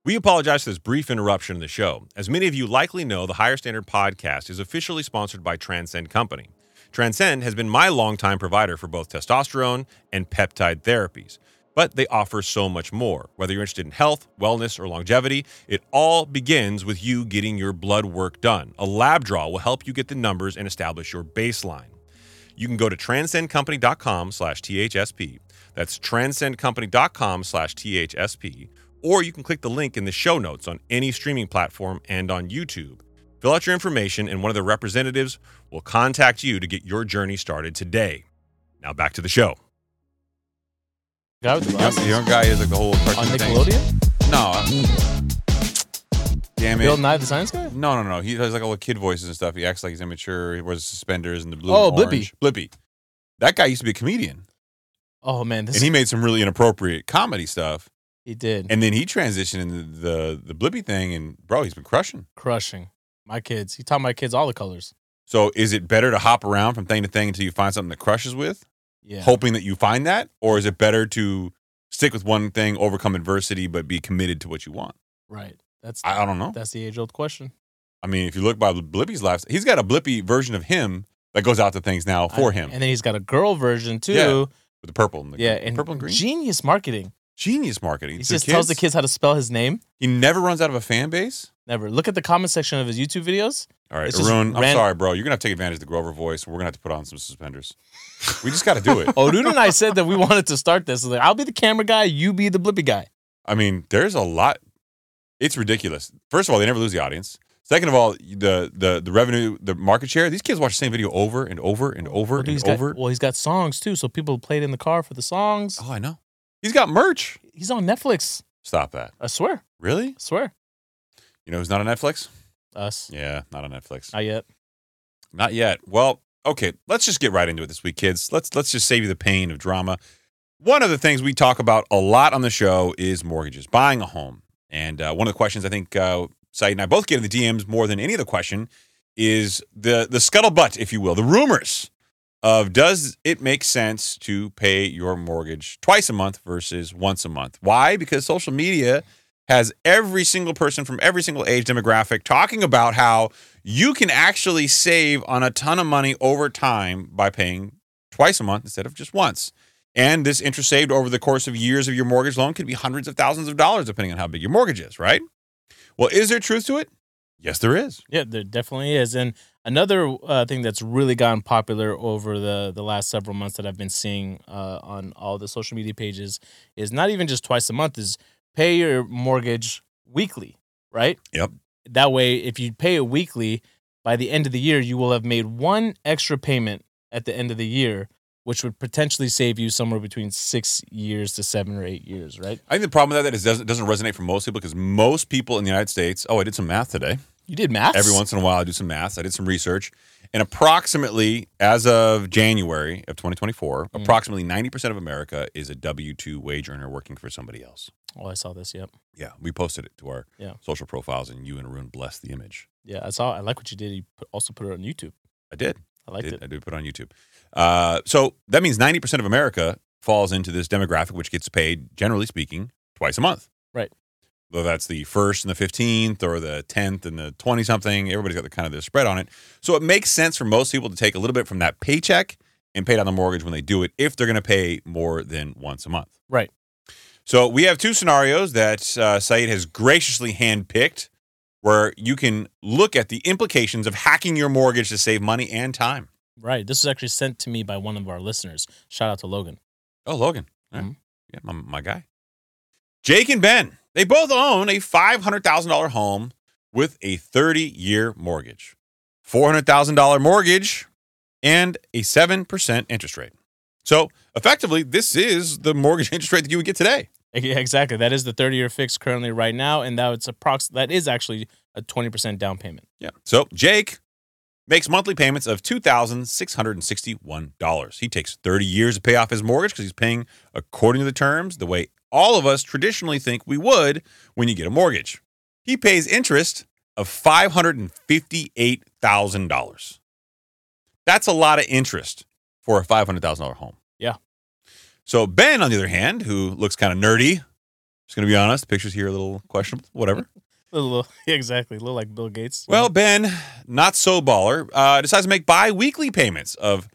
We apologize for this brief interruption in the show. As many of you likely know, the Higher Standard podcast is officially sponsored by Transcend Company. Transcend has been my longtime provider for both testosterone and peptide therapies. But they offer so much more. Whether you're interested in health, wellness, or longevity, it all begins with you getting your blood work done. A lab draw will help you get the numbers and establish your baseline. You can go to transcendcompany.com/THSP. That's transcendcompany.com/THSP. Or you can click the link in the show notes on any streaming platform and on YouTube. Fill out your information and one of the representatives will contact you to get your journey started today. Now back to the show. Guy with the The glasses. young guy is like the whole On cartoon thing. Nickelodeon? No. Damn Bill it. Nye the Science Guy? No. He has like all the kid voices and stuff. He acts like he's immature. He wears suspenders and the blue Oh, and orange. Blippy. That guy used to be a comedian. Oh, man. And he made some really inappropriate comedy stuff. He did. And then he transitioned into the Blippy thing, and bro, he's been crushing. Crushing. My kids. He taught my kids all the colors. So is it better to hop around from thing to thing until you find something that crushes with, Yeah. hoping that you find that? Or is it better to stick with one thing, overcome adversity, but be committed to what you want? Right. I don't know. That's the age-old question. I mean, if you look by Blippy's life, he's got a Blippy version of him that goes out to things now for him. And then he's got a girl version, too. Yeah. With the purple and the And purple and green. genius marketing. Genius marketing. He To just tells the kids. kids how to spell his name. He never runs out of a fan base. Never. Look at the comment section of his YouTube videos. All right, It's just Arun, I'm ran- sorry, bro. You're going to have to take advantage of the Grover voice. We're going to have to put on some suspenders. We just got to do it. Odun and I said that we wanted to start this. Like, I'll be the camera guy. You be the Blippy guy. I mean, there's a lot. It's ridiculous. First of all, they never lose the audience. Second of all, the revenue, the market share, these kids watch the same video over and over and over and over. He's got songs, too, so people play it in the car for the songs. Oh, I know. He's got merch. He's on Netflix. Stop that. I swear. Really? I swear. You know who's not on Netflix? Us. Yeah, not on Netflix. Not yet. Not yet. Well, okay, let's just get right into it this week, kids. Let's just save you the pain of drama. One of the things we talk about a lot on the show is mortgages, buying a home. And one of the questions I think Saeed and I both get in the DMs more than any other question is the scuttlebutt, if you will, the rumors of does it make sense to pay your mortgage twice a month versus once a month? Why? Because social media has every single person from every single age demographic talking about how you can actually save on a ton of money over time by paying twice a month instead of just once. And this interest saved over the course of years of your mortgage loan could be hundreds of thousands of dollars depending on how big your mortgage is, right? Well, is there truth to it? Yes, there is. Yeah, there definitely is. And another thing that's really gotten popular over the last several months that I've been seeing on all the social media pages is not even just twice a month, is pay your mortgage weekly, right? Yep. That way, if you pay it weekly, by the end of the year, you will have made one extra payment at the end of the year, which would potentially save you somewhere between 6 years to 7 or 8 years, right? I think the problem with that is it doesn't resonate for most people because most people in the United States, I did some math today. You did math? Every once in a while, I do some math. I did some research. And approximately, as of January of 2024, approximately 90% of America is a W-2 wage earner working for somebody else. Oh, I saw this, yep. Yeah, we posted it to our Yeah. social profiles, and you and Arun blessed the image. Yeah, I saw. I like what you did. You also put it on YouTube. I did. I liked it. I did put it on YouTube. So that means 90% of America falls into this demographic, which gets paid, generally speaking, twice a month. Right. Whether that's the 1st and the 15th or the 10th and the 20-something, everybody's got the kind of the spread on it. So it makes sense for most people to take a little bit from that paycheck and pay down the mortgage when they do it if they're going to pay more than once a month. Right. So we have two scenarios that Saeed has graciously handpicked where you can look at the implications of hacking your mortgage to save money and time. Right. This was actually sent to me by one of our listeners. Shout out to Logan. Oh, Logan. All right. Mhm. Yeah, my guy. Jake and Ben. They both own a $500,000 home with a 30-year mortgage, $400,000 mortgage, and a 7% interest rate. So effectively, this is the mortgage interest rate that you would get today. Yeah, exactly. That is the 30-year fix currently right now, and that is actually a 20% down payment. Yeah. So Jake makes monthly payments of $2,661. He takes 30 years to pay off his mortgage because he's paying according to the terms, the way all of us traditionally think we would when you get a mortgage. He pays interest of $558,000. That's a lot of interest for a $500,000 home. Yeah. So Ben, on the other hand, who looks kind of nerdy, Just going to be honest. The pictures here are a little questionable. Whatever. Exactly. A little like Bill Gates. Well, Ben, not so baller, decides to make bi-weekly payments of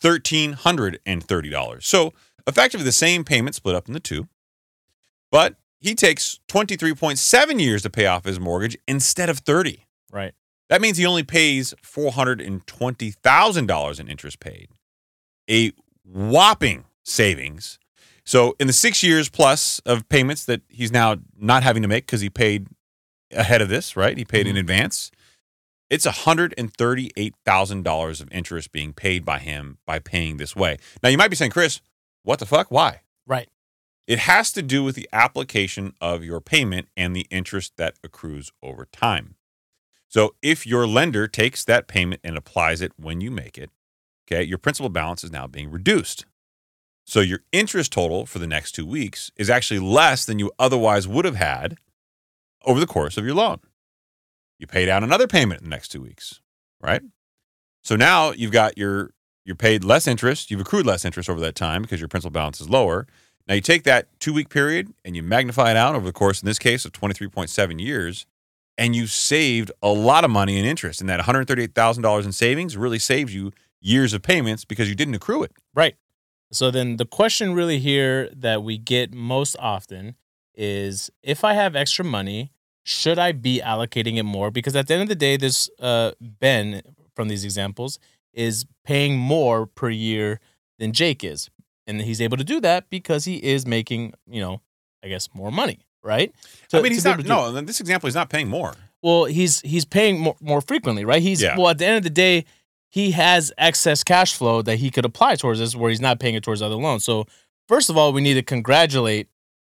$1,330. So effectively the same payment split up into two. But he takes 23.7 years to pay off his mortgage instead of 30. Right. That means he only pays $420,000 in interest paid. A whopping savings. So in the 6 years plus of payments that he's now not having to make because he paid ahead of this, right? He paid in advance. It's $138,000 of interest being paid by him by paying this way. Now, you might be saying, Chris, what the fuck? Why? Right. It has to do with the application of your payment and the interest that accrues over time. So if your lender takes that payment and applies it when you make it, okay, your principal balance is now being reduced. So your interest total for the next 2 weeks is actually less than you otherwise would have had over the course of your loan. You pay down another payment in the next 2 weeks, right? So now you've got you're paid less interest, you've accrued less interest over that time because your principal balance is lower. Now you take that 2 week period and you magnify it out over the course, in this case, of 23.7 years, and you saved a lot of money in interest. And that $138,000 in savings really saves you years of payments because you didn't accrue it. Right. So then the question really here that we get most often is, if I have extra money, should I be allocating it more? Because at the end of the day, this Ben, from these examples, is paying more per year than Jake is. And he's able to do that because he is making, I guess, more money, right? He's not, no, in this example, he's not paying more. Well, he's paying more frequently, right? Well, at the end of the day, he has excess cash flow that he could apply towards this where he's not paying it towards other loans. So first of all, we need to congratulate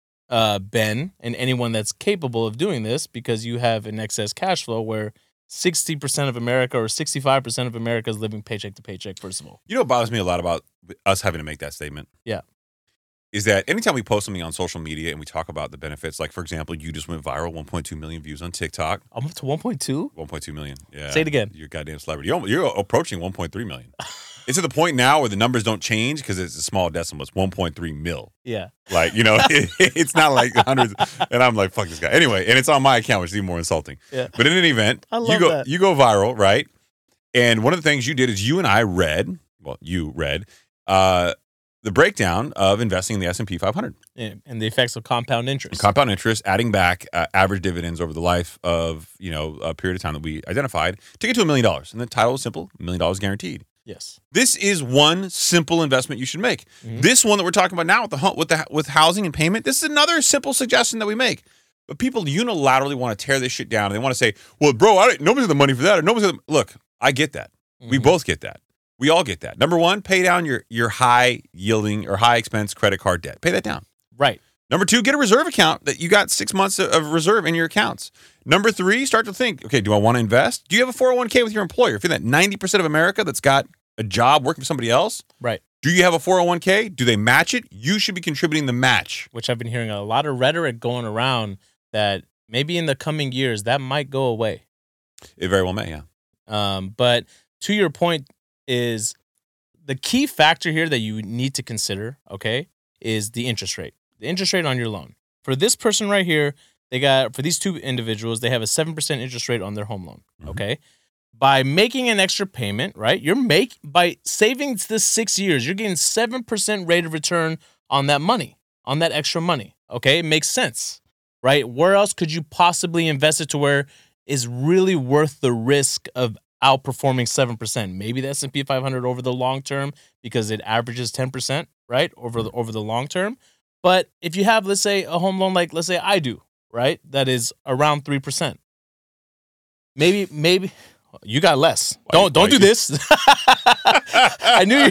Ben and anyone that's capable of doing this, because you have an excess cash flow where 60% of America or 65% of America is living paycheck to paycheck, first of all. You know what bothers me a lot about us having to make that statement? Yeah. Is that anytime we post something on social media and we talk about the benefits, like, for example, you just went viral, 1.2 million views on TikTok. I'm up to 1.2? 1.2 million. Yeah. Say it again. You're a goddamn celebrity. You're approaching 1.3 million. It's at the point now where the numbers don't change because it's a small decimal. It's 1.3 mil. Yeah. Like, it's not like hundreds. And I'm like, fuck this guy. Anyway, and it's on my account, which is even more insulting. Yeah. But in an event, you go viral, right? And one of the things you did is you read the breakdown of investing in the S&P 500. Yeah, and the effects of compound interest. Compound interest, adding back average dividends over the life of, a period of time that we identified to get to $1 million. And the title is simple, $1 million guaranteed. Yes. This is one simple investment you should make. Mm-hmm. This one that we're talking about now with housing and payment, this is another simple suggestion that we make. But people unilaterally want to tear this shit down. And they want to say, well, bro, nobody's got the money for that. Or look, I get that. Mm-hmm. We both get that. We all get that. Number one, pay down your high yielding or high expense credit card debt. Pay that down. Right. Number two, get a reserve account that you got 6 months of reserve in your accounts. Number three, start to think, okay, do I want to invest? Do you have a 401k with your employer? If you're that 90% of America that's got a job working for somebody else, right? Do you have a 401k? Do they match it? You should be contributing the match. Which I've been hearing a lot of rhetoric going around that maybe in the coming years that might go away. It very well may, yeah. But to your point is the key factor here that you need to consider, okay, is the interest rate. The interest rate on your loan. For this person right here, for these two individuals, they have a 7% interest rate on their home loan, okay? By making an extra payment, right? By saving this 6 years, you're getting 7% rate of return on that money, on that extra money. Okay, it makes sense, right? Where else could you possibly invest it to where is really worth the risk of outperforming 7%? Maybe the S&P 500 over the long term because it averages 10%, right? Over the long term. But if you have, let's say, a home loan like, let's say I do, right? That is around 3%. Maybe. You got less. Don't do this. I knew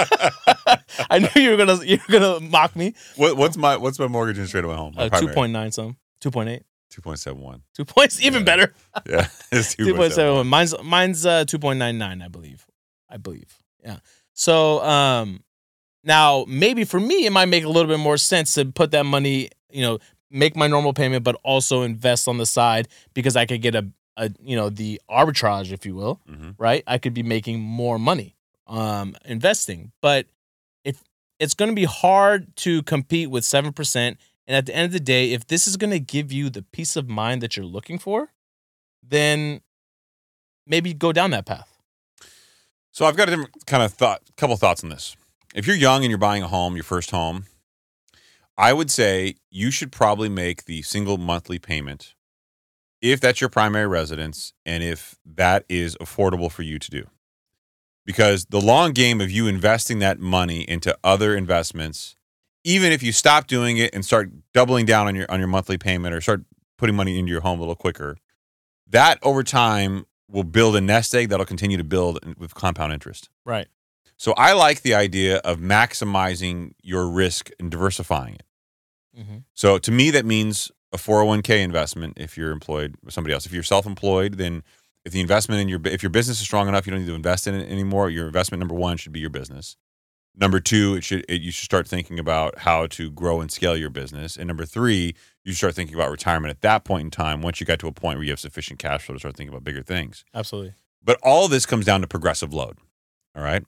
you were gonna mock me. What's my mortgage interest rate on my home? 2.9 some. 2.8. 2.71. 2 points, even better. Yeah, it's 2.71. Mine's 2.99, I believe. Yeah. So now maybe for me it might make a little bit more sense to put that money, make my normal payment, but also invest on the side because I could get the arbitrage, if you will, right? I could be making more money investing. But if it's going to be hard to compete with 7% And at the end of the day, if this is going to give you the peace of mind that you're looking for, then maybe go down that path. So I've got a different kind of couple thoughts on this. If you're young and you're buying a home, your first home, I would say you should probably make the single monthly payment if that's your primary residence and if that is affordable for you to do. Because the long game of you investing that money into other investments, even if you stop doing it and start doubling down on your monthly payment or start putting money into your home a little quicker, that over time will build a nest egg that'll continue to build with compound interest. Right. So I like the idea of maximizing your risk and diversifying it. Mm-hmm. So to me, that means a 401k investment if you're employed with somebody else. If you're self-employed, then if the investment in if your business is strong enough, you don't need to invest in it anymore. Your investment number one should be your business. Number two, you should start thinking about how to grow and scale your business. And number three, you start thinking about retirement at that point in time. Once you get to a point where you have sufficient cash flow to start thinking about bigger things. Absolutely. But all of this comes down to progressive load. All right.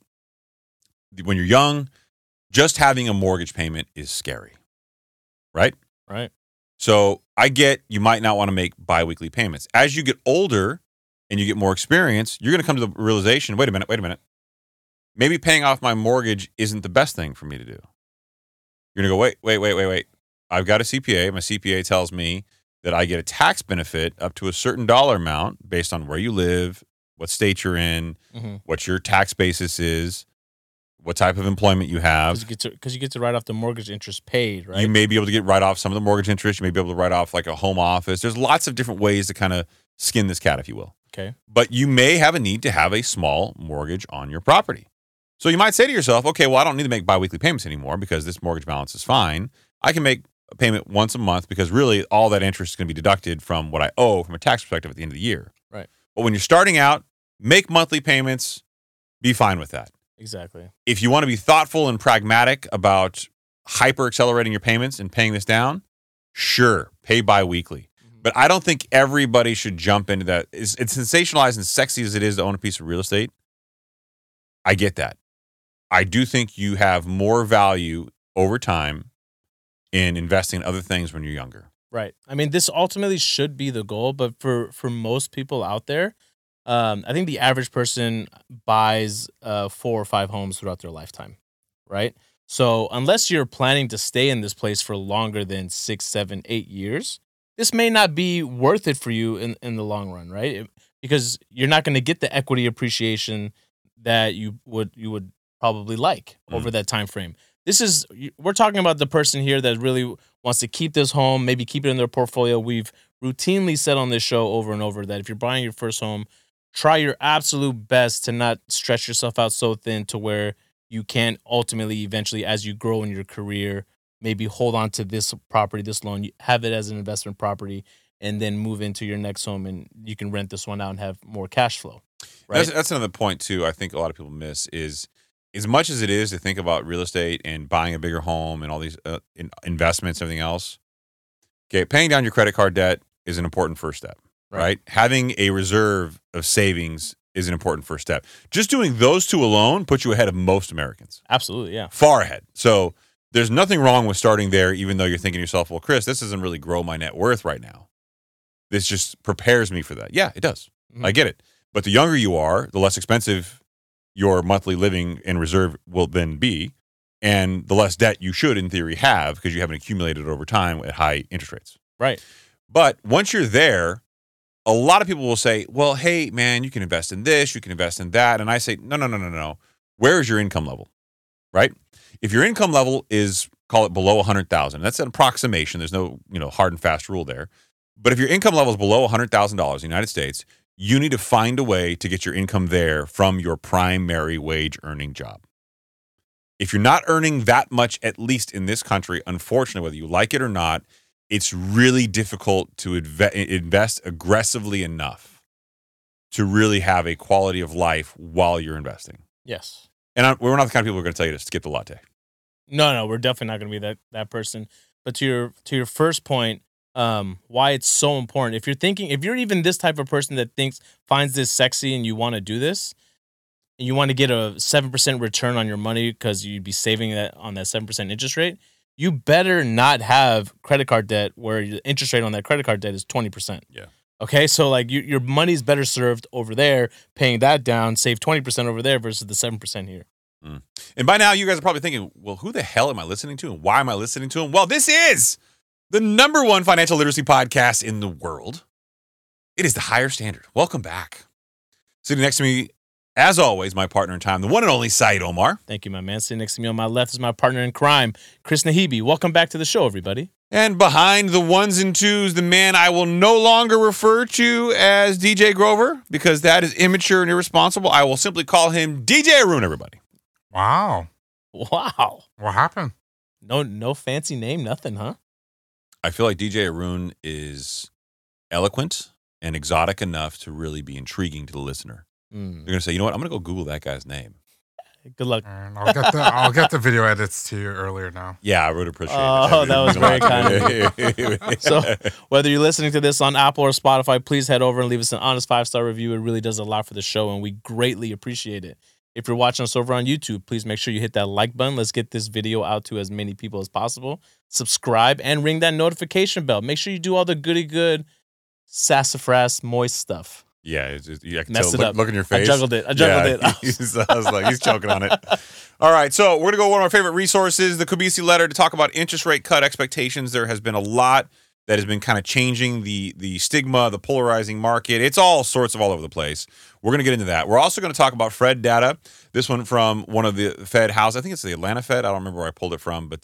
When you're young, just having a mortgage payment is scary. Right? Right. So I get you might not want to make biweekly payments. As you get older and you get more experience, you're going to come to the realization, wait a minute. Maybe paying off my mortgage isn't the best thing for me to do. You're going to go, wait. I've got a CPA. My CPA tells me that I get a tax benefit up to a certain dollar amount based on where you live, what state you're in, what your tax basis is, what type of employment you have. Because you get to write off the mortgage interest paid, right? You may be able to write off some of the mortgage interest. You may be able to write off like a home office. There's lots of different ways to kind of skin this cat, if you will. Okay. But you may have a need to have a small mortgage on your property. So you might say to yourself, okay, well, I don't need to make biweekly payments anymore because this mortgage balance is fine. I can make a payment once a month because really all that interest is going to be deducted from what I owe from a tax perspective at the end of the year. Right. But when you're starting out, make monthly payments, be fine with that. Exactly. If you want to be thoughtful and pragmatic about hyper accelerating your payments and paying this down, sure, pay bi-weekly. But I don't think everybody should jump into that. It's sensationalized and sexy as it is to own a piece of real estate. I get that. I do think you have more value over time in investing in other things when you're younger. Right. I mean, this ultimately should be the goal, but for most people out there, I think the average person buys 4 or 5 homes throughout their lifetime, right? So unless you're planning to stay in this place for longer than 6, 7, 8 years, this may not be worth it for you in the long run, right? Because you're not going to get the equity appreciation that you would probably like over that time frame. We're talking about the person here that really wants to keep this home, maybe keep it in their portfolio. We've routinely said on this show over and over that if you're buying your first home, try your absolute best to not stretch yourself out so thin to where you can't ultimately, eventually, as you grow in your career, maybe hold on to this property, this loan, you have it as an investment property, and then move into your next home and you can rent this one out and have more cash flow. Right? That's another point, too, I think a lot of people miss is as much as it is to think about real estate and buying a bigger home and all these investments and everything else, okay, paying down your credit card debt is an important first step, right? Having a reserve of savings is an important first step. Just doing those two alone puts you ahead of most Americans. Absolutely, yeah. Far ahead. So there's nothing wrong with starting there, even though you're thinking to yourself, well, Chris, this doesn't really grow my net worth right now. This just prepares me for that. Yeah, it does. Mm-hmm. I get it. But the younger you are, the less expensive your monthly living and reserve will then be, and the less debt you should, in theory, have because you haven't accumulated over time at high interest rates. Right. But once you're there, a lot of people will say, well, hey, man, you can invest in this, you can invest in that. And I say, no. Where is your income level, right? If your income level is, call it below 100,000, that's an approximation. There's no, hard and fast rule there. But if your income level is below $100,000 in the United States, you need to find a way to get your income there from your primary wage earning job. If you're not earning that much, at least in this country, unfortunately, whether you like it or not, it's really difficult to invest aggressively enough to really have a quality of life while you're investing. Yes. And we're not the kind of people who are going to tell you to skip the latte. No, we're definitely not going to be that person. But to your first point, why it's so important. If you're even this type of person that finds this sexy and you want to do this, and you want to get a 7% return on your money because you'd be saving that on that 7% interest rate, you better not have credit card debt where the interest rate on that credit card debt is 20%. Yeah. Okay, so like your money's better served over there, paying that down, save 20% over there versus the 7% here. And by now, you guys are probably thinking, well, who the hell am I listening to and why am I listening to him? Well, this is the #1 financial literacy podcast in the world. It is The Higher Standard. Welcome back. Sitting next to me, as always, my partner in time, the one and only Saeed Omar. Thank you, my man. Sitting next to me on my left is my partner in crime, Chris Nahibi. Welcome back to the show, everybody. And behind the ones and twos, the man I will no longer refer to as DJ Grover because that is immature and irresponsible. I will simply call him DJ Arun, everybody. Wow. Wow. What happened? No fancy name, nothing, huh? I feel like DJ Arun is eloquent and exotic enough to really be intriguing to the listener. They're going to say, you know what? I'm going to go Google that guy's name. Good luck. And I'll get the video edits to you earlier now. Yeah, I would appreciate it. Oh, that was very kind of you. So whether you're listening to this on Apple or Spotify, please head over and leave us an honest 5-star review. It really does a lot for the show, and we greatly appreciate it. If you're watching us over on YouTube, please make sure you hit that like button. Let's get this video out to as many people as possible. Subscribe and ring that notification bell. Make sure you do all the goody good, sassafras, moist stuff. Yeah, I can Messed tell. it up. Look in your face. I juggled it. I was like, he's choking on it. All right, so we're going to go one of our favorite resources, the Kubisi letter, to talk about interest rate cut expectations. There has been a lot that has been kind of changing the stigma, the polarizing market. It's all sorts of all over the place. We're going to get into that. We're also going to talk about Fed data. This one from one of the Fed houses. I think it's the Atlanta Fed. I don't remember where I pulled it from, but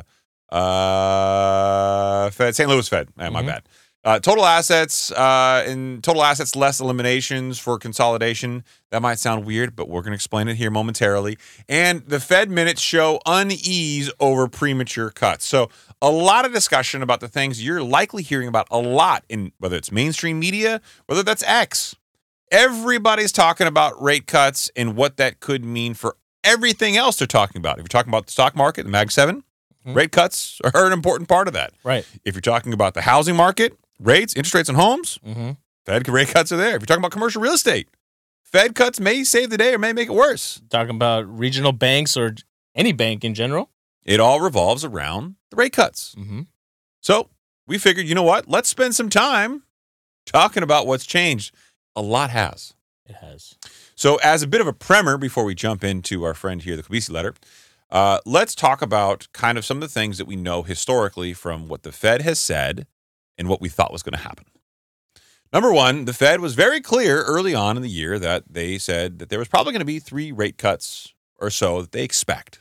Fed, St. Louis Fed. My bad. Total assets and total assets less eliminations for consolidation. That might sound weird, but we're going to explain it here momentarily. And the Fed minutes show unease over premature cuts. So a lot of discussion about the things you're likely hearing about a lot in whether it's mainstream media, whether that's X. Everybody's talking about rate cuts and what that could mean for everything else they're talking about. If you're talking about the stock market, the Mag 7, rate cuts are an important part of that. Right. If you're talking about the housing market, rates, interest rates on homes, Fed rate cuts are there. If you're talking about commercial real estate, Fed cuts may save the day or may make it worse. Talking about regional banks or any bank in general. It all revolves around the rate cuts. So we figured, you know what? Let's spend some time talking about what's changed. A lot has. It has. So as a bit of a primer before we jump into our friend here, the Kubisi letter, let's talk about kind of some of the things that we know historically from what the Fed has said and what we thought was going to happen. Number one, the Fed was very clear early on in the year that they said that there was probably going to be 3 rate cuts or so that they expect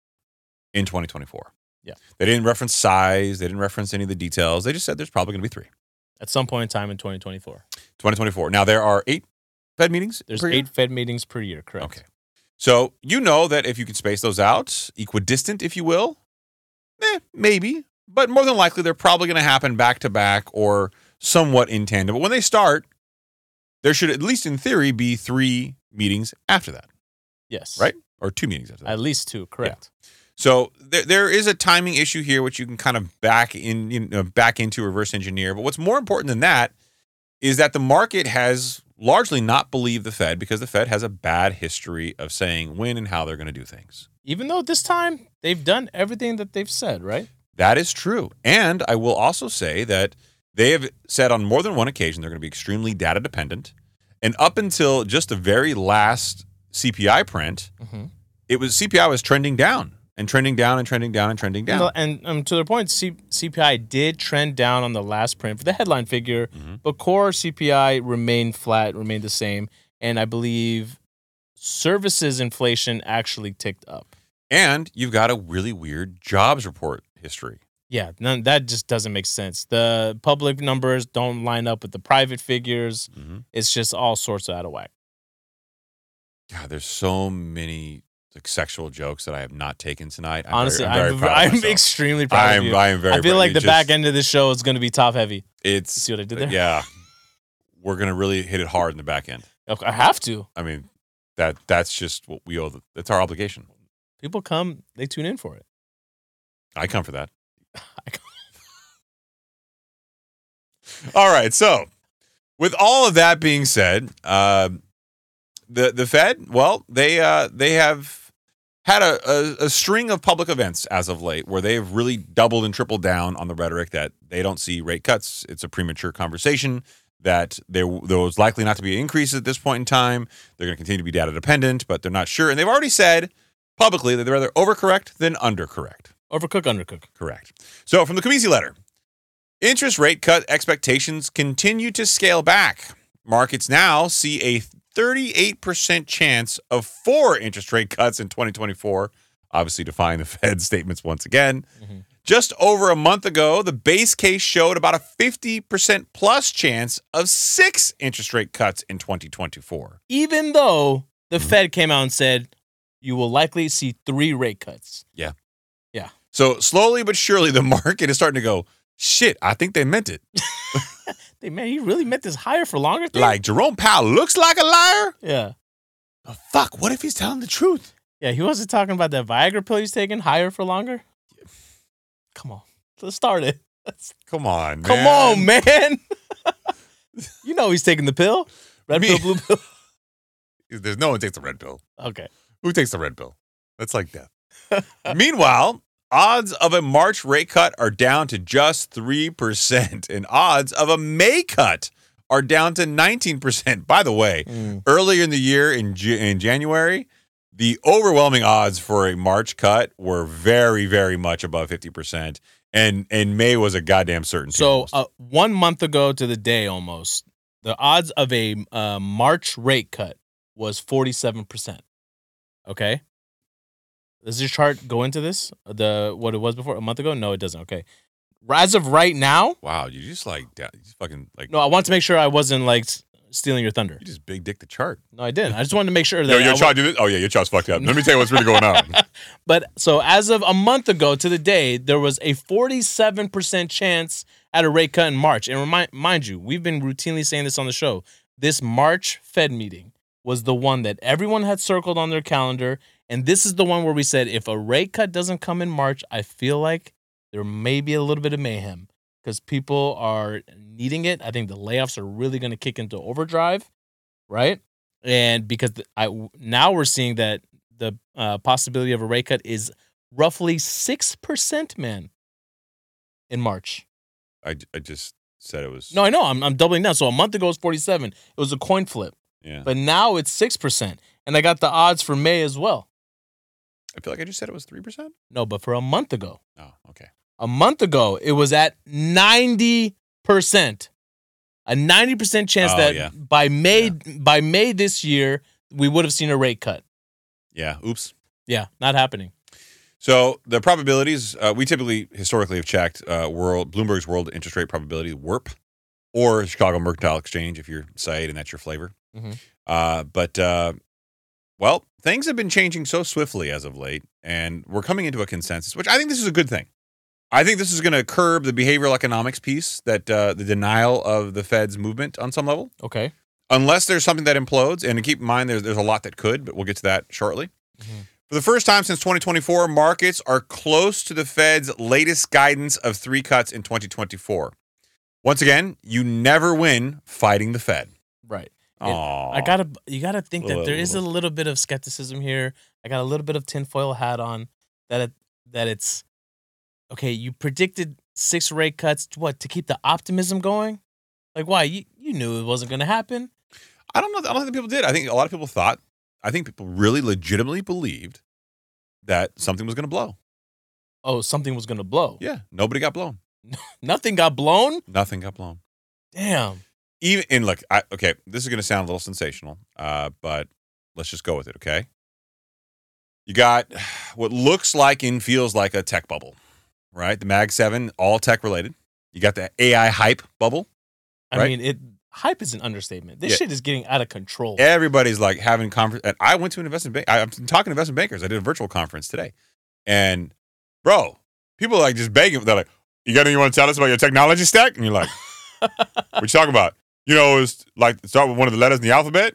in 2024. Yeah. They didn't reference size. They didn't reference any of the details. They just said there's probably going to be 3. At some point in time in 2024. 2024. Now, there are 8 Fed meetings? There's 8 Fed meetings per year, correct? Okay. So you know that if you can space those out, equidistant, if you will, maybe. But more than likely, they're probably going to happen back-to-back or somewhat in tandem. But when they start, there should, at least in theory, be 3 meetings after that. Yes. Right? Or 2 meetings after that. At least 2, correct. Yeah. So there is a timing issue here, which you can kind of back into reverse engineer. But what's more important than that is that the market has largely not believed the Fed because the Fed has a bad history of saying when and how they're going to do things. Even though this time they've done everything that they've said, right? That is true. And I will also say that they have said on more than one occasion they're going to be extremely data dependent. And up until just the very last CPI print, CPI was trending down. And trending down and trending down and trending down. And to their point, CPI did trend down on the last print for the headline figure, but core CPI remained flat, remained the same. And I believe services inflation actually ticked up. And you've got a really weird jobs report history. Yeah, that just doesn't make sense. The public numbers don't line up with the private figures. It's just all sorts of out of whack. God, there's so many sexual jokes that I have not taken tonight. Honestly, I'm very proud of myself. extremely proud of you. I am very. I feel proud. like the back end of this show is going to be top heavy. It's see what I did there? Yeah, we're going to really hit it hard in the back end. Okay, I have to. I mean, that's just what we owe. That's our obligation. People come, they tune in for it. I come for that. All right, so with all of that being said, the Fed, well, they have had a string of public events as of late where they've really doubled and tripled down on the rhetoric that they don't see rate cuts. It's a premature conversation, that there was likely not to be an increase at this point in time. They're going to continue to be data dependent, but they're not sure. And they've already said publicly that they'd rather overcorrect than undercorrect. Overcook, undercook. Correct. So from the Comisi letter, interest rate cut expectations continue to scale back. Markets now see a 38% chance of 4 interest rate cuts in 2024, obviously defying the Fed's statements once again. Mm-hmm. Just over a month ago, the base case showed about a 50% plus chance of 6 interest rate cuts in 2024. Even though the Fed came out and said you will likely see 3 rate cuts. Yeah. Yeah. So slowly but surely, the market is starting to go, shit, I think they meant it. Hey, man, he really meant this higher for longer thing? Like, Jerome Powell looks like a liar? Yeah. Oh, fuck, what if he's telling the truth? Yeah, he wasn't talking about that Viagra pill he's taking higher for longer? Come on. Let's start it. Come on, man. Come on, man. You know he's taking the pill. Red pill, blue pill. There's no one takes the red pill. Okay. Who takes the red pill? That's like death. Meanwhile, odds of a March rate cut are down to just 3%, and odds of a May cut are down to 19%. By the way, earlier in the year, in January, the overwhelming odds for a March cut were very, very much above 50%, and May was a goddamn certainty. So 1 month ago to the day almost, the odds of a March rate cut was 47%. Okay? Does your chart go into this? What it was before a month ago? No, it doesn't. Okay. As of right now, wow, you just fucking no, I want to make sure I wasn't like stealing your thunder. You just big dick the chart. No, I didn't. I just wanted to make sure that your chart do this. Oh yeah, your chart's fucked up. Let me tell you what's really going on. But so as of a month ago to the day, there was a 47% chance at a rate cut in March. And mind you, we've been routinely saying this on the show. This March Fed meeting was the one that everyone had circled on their calendar. And this is the one where we said, if a rate cut doesn't come in March, I feel like there may be a little bit of mayhem because people are needing it. I think the layoffs are really going to kick into overdrive, right? And because now we're seeing that the possibility of a rate cut is roughly 6%, man, in March. I just said it was. No, I know. I'm doubling down. So a month ago it was 47. It was a coin flip. Yeah. But now it's 6%. And I got the odds for May as well. I feel like I just said it was 3%. No, but for a month ago. Oh, okay. A month ago, it was at 90%. A 90% chance that by May this year, we would have seen a rate cut. Yeah. Oops. Yeah, not happening. So the probabilities, we typically historically have checked Bloomberg's World Interest Rate Probability, WIRP, or Chicago Mercantile Exchange if you're Said and that's your flavor. Mm-hmm. Well, things have been changing so swiftly as of late, and we're coming into a consensus, which I think this is a good thing. I think this is going to curb the behavioral economics piece, that the denial of the Fed's movement on some level. Okay. Unless there's something that implodes, and keep in mind there's a lot that could, but we'll get to that shortly. Mm-hmm. For the first time since 2024, markets are close to the Fed's latest guidance of 3 cuts in 2024. Once again, you never win fighting the Fed. Right. Aww. You gotta think that there is a little bit of skepticism here. I got a little bit of tinfoil hat on that it's okay. You predicted 6 rate cuts. What, to keep the optimism going? Like, why? You knew it wasn't going to happen. I don't know. I don't think people did. I think a lot of people thought. I think people really legitimately believed that something was going to blow. Oh, something was going to blow. Yeah, nobody got blown. Nothing got blown. Nothing got blown. Damn. Even and look, okay, this is going to sound a little sensational, but let's just go with it, okay? You got what looks like and feels like a tech bubble, right? The Mag 7, all tech related. You got the AI hype bubble. I mean, hype is an understatement. This shit is getting out of control. Everybody's like having conference. And I went to an investment bank. I've been talking to investment bankers. I did a virtual conference today, and bro, people are like just begging. They're like, "You got anything you want to tell us about your technology stack?" And you're like, "What you talking about?" You know, it's like start with one of the letters in the alphabet.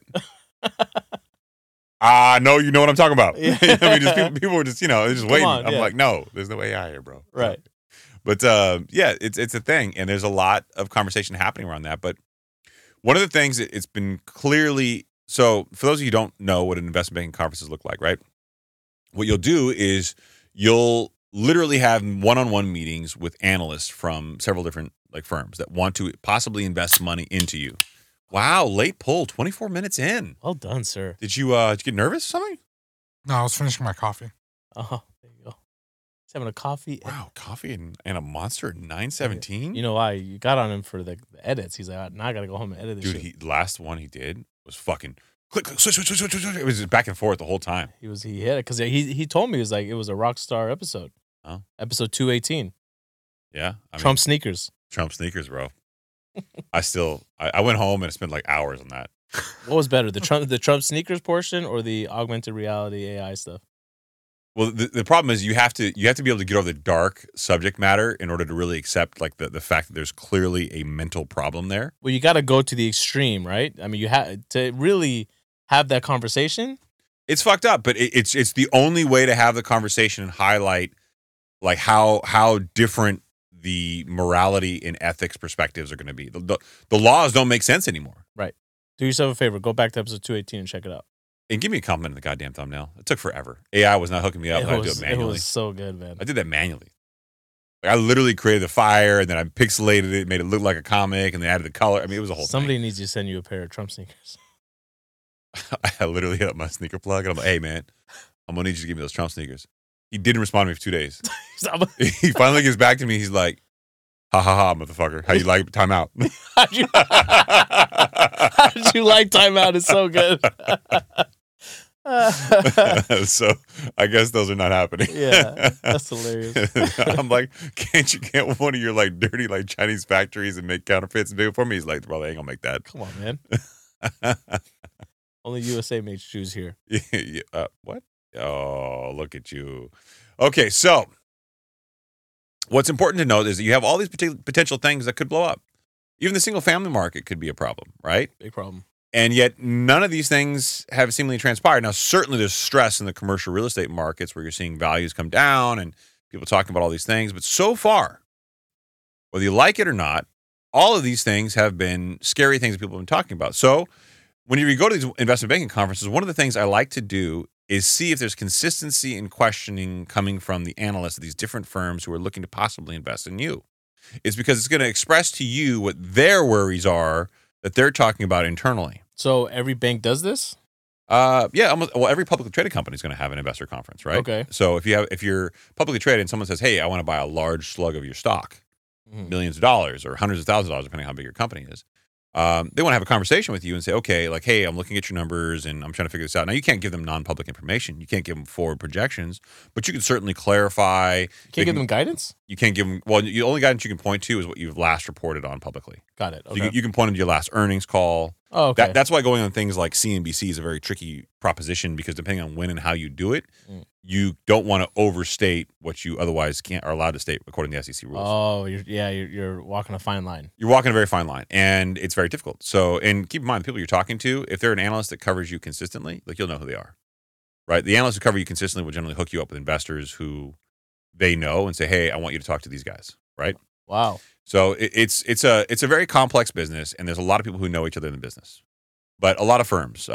I know you know what I'm talking about. Yeah. I mean, just people were just, they're just waiting. On, I'm like, no, there's no AI here, bro. Right. But it's a thing, and there's a lot of conversation happening around that. But one of the things that it's been clearly, so for those of you who don't know what an investment banking conferences look like, right? what you'll do is you'll literally have one-on-one meetings with analysts from several different like firms that want to possibly invest money into you. Wow, late pull, 24 minutes in. Well done, sir. Did you get nervous or something? No, I was finishing my coffee. Oh, there you go. He's having a coffee. Wow, coffee and a Monster at 9:17. You know why? You got on him for the edits. He's like, now I got to go home and edit this Dude, shit. the last one he did was fucking click, switch. It was just back and forth the whole time. He hit it because he told me it was a Rockstar episode. Oh. Episode 218. Yeah. Trump sneakers. Trump sneakers, bro. I went home and spent like hours on that. What was better, the Trump sneakers portion or the augmented reality AI stuff? Well, the problem is you have to be able to get over the dark subject matter in order to really accept like the fact that there's clearly a mental problem there. Well, you got to go to the extreme, right? I mean, you have to really have that conversation. It's fucked up, but it's the only way to have the conversation and highlight like how different the morality and ethics perspectives are going to be. The laws don't make sense anymore. Right. Do yourself a favor. Go back to episode 218 and check it out. And give me a compliment in the goddamn thumbnail. It took forever. AI was not hooking me up. I had to do it manually. It was so good, man. I did that manually. Like, I literally created the fire, and then I pixelated it, made it look like a comic, and then added the color. I mean, it was a whole Somebody thing. needs to send you a pair of Trump sneakers. I literally hit up my sneaker plug, and I'm like, hey, man, I'm going to need you to give me those Trump sneakers. He didn't respond to me for 2 days. He finally gets back to me. He's like, ha, ha, ha, motherfucker. How you like time out? How'd you like timeout? It's so good. So I guess those are not happening. Yeah, that's hilarious. I'm like, can't you get one of your like dirty like Chinese factories and make counterfeits and do it for me? He's like, bro, they ain't gonna make that. Come on, man. Only USA makes shoes here. What? Oh, look at you. Okay, so what's important to note is that you have all these potential things that could blow up. Even the single family market could be a problem, right? Big problem. And yet none of these things have seemingly transpired. Now, certainly there's stress in the commercial real estate markets where you're seeing values come down and people talking about all these things. But so far, whether you like it or not, all of these things have been scary things that people have been talking about. So when you go to these investment banking conferences, one of the things I like to do is see if there's consistency in questioning coming from the analysts of these different firms who are looking to possibly invest in you. It's because it's going to express to you what their worries are that they're talking about internally. So every bank does this? Yeah. Well, every publicly traded company is going to have an investor conference, right? Okay. So if you're publicly traded and someone says, hey, I want to buy a large slug of your stock, Mhm. millions of dollars or hundreds of thousands of dollars, depending on how big your company is, they want to have a conversation with you and say, okay, like, hey, I'm looking at your numbers and I'm trying to figure this out. Now, you can't give them non-public information. You can't give them forward projections, but you can certainly clarify. You can't give them guidance? You can't give them, well, the only guidance you can point to is what you've last reported on publicly. Got it. So Okay. you can point to your last earnings call. Oh, okay. That's why going on things like CNBC is a very tricky proposition because depending on when and how you do it, you don't want to overstate what you otherwise are allowed to state according to the SEC rules. Oh, you're walking a fine line. You're walking a very fine line, and it's very difficult. So, and keep in mind, the people you're talking to, if they're an analyst that covers you consistently, like you'll know who they are, right? The analysts who cover you consistently will generally hook you up with investors who they know and say, hey, I want you to talk to these guys, right? Wow. So it's a very complex business, and there's a lot of people who know each other in the business. But a lot of firms,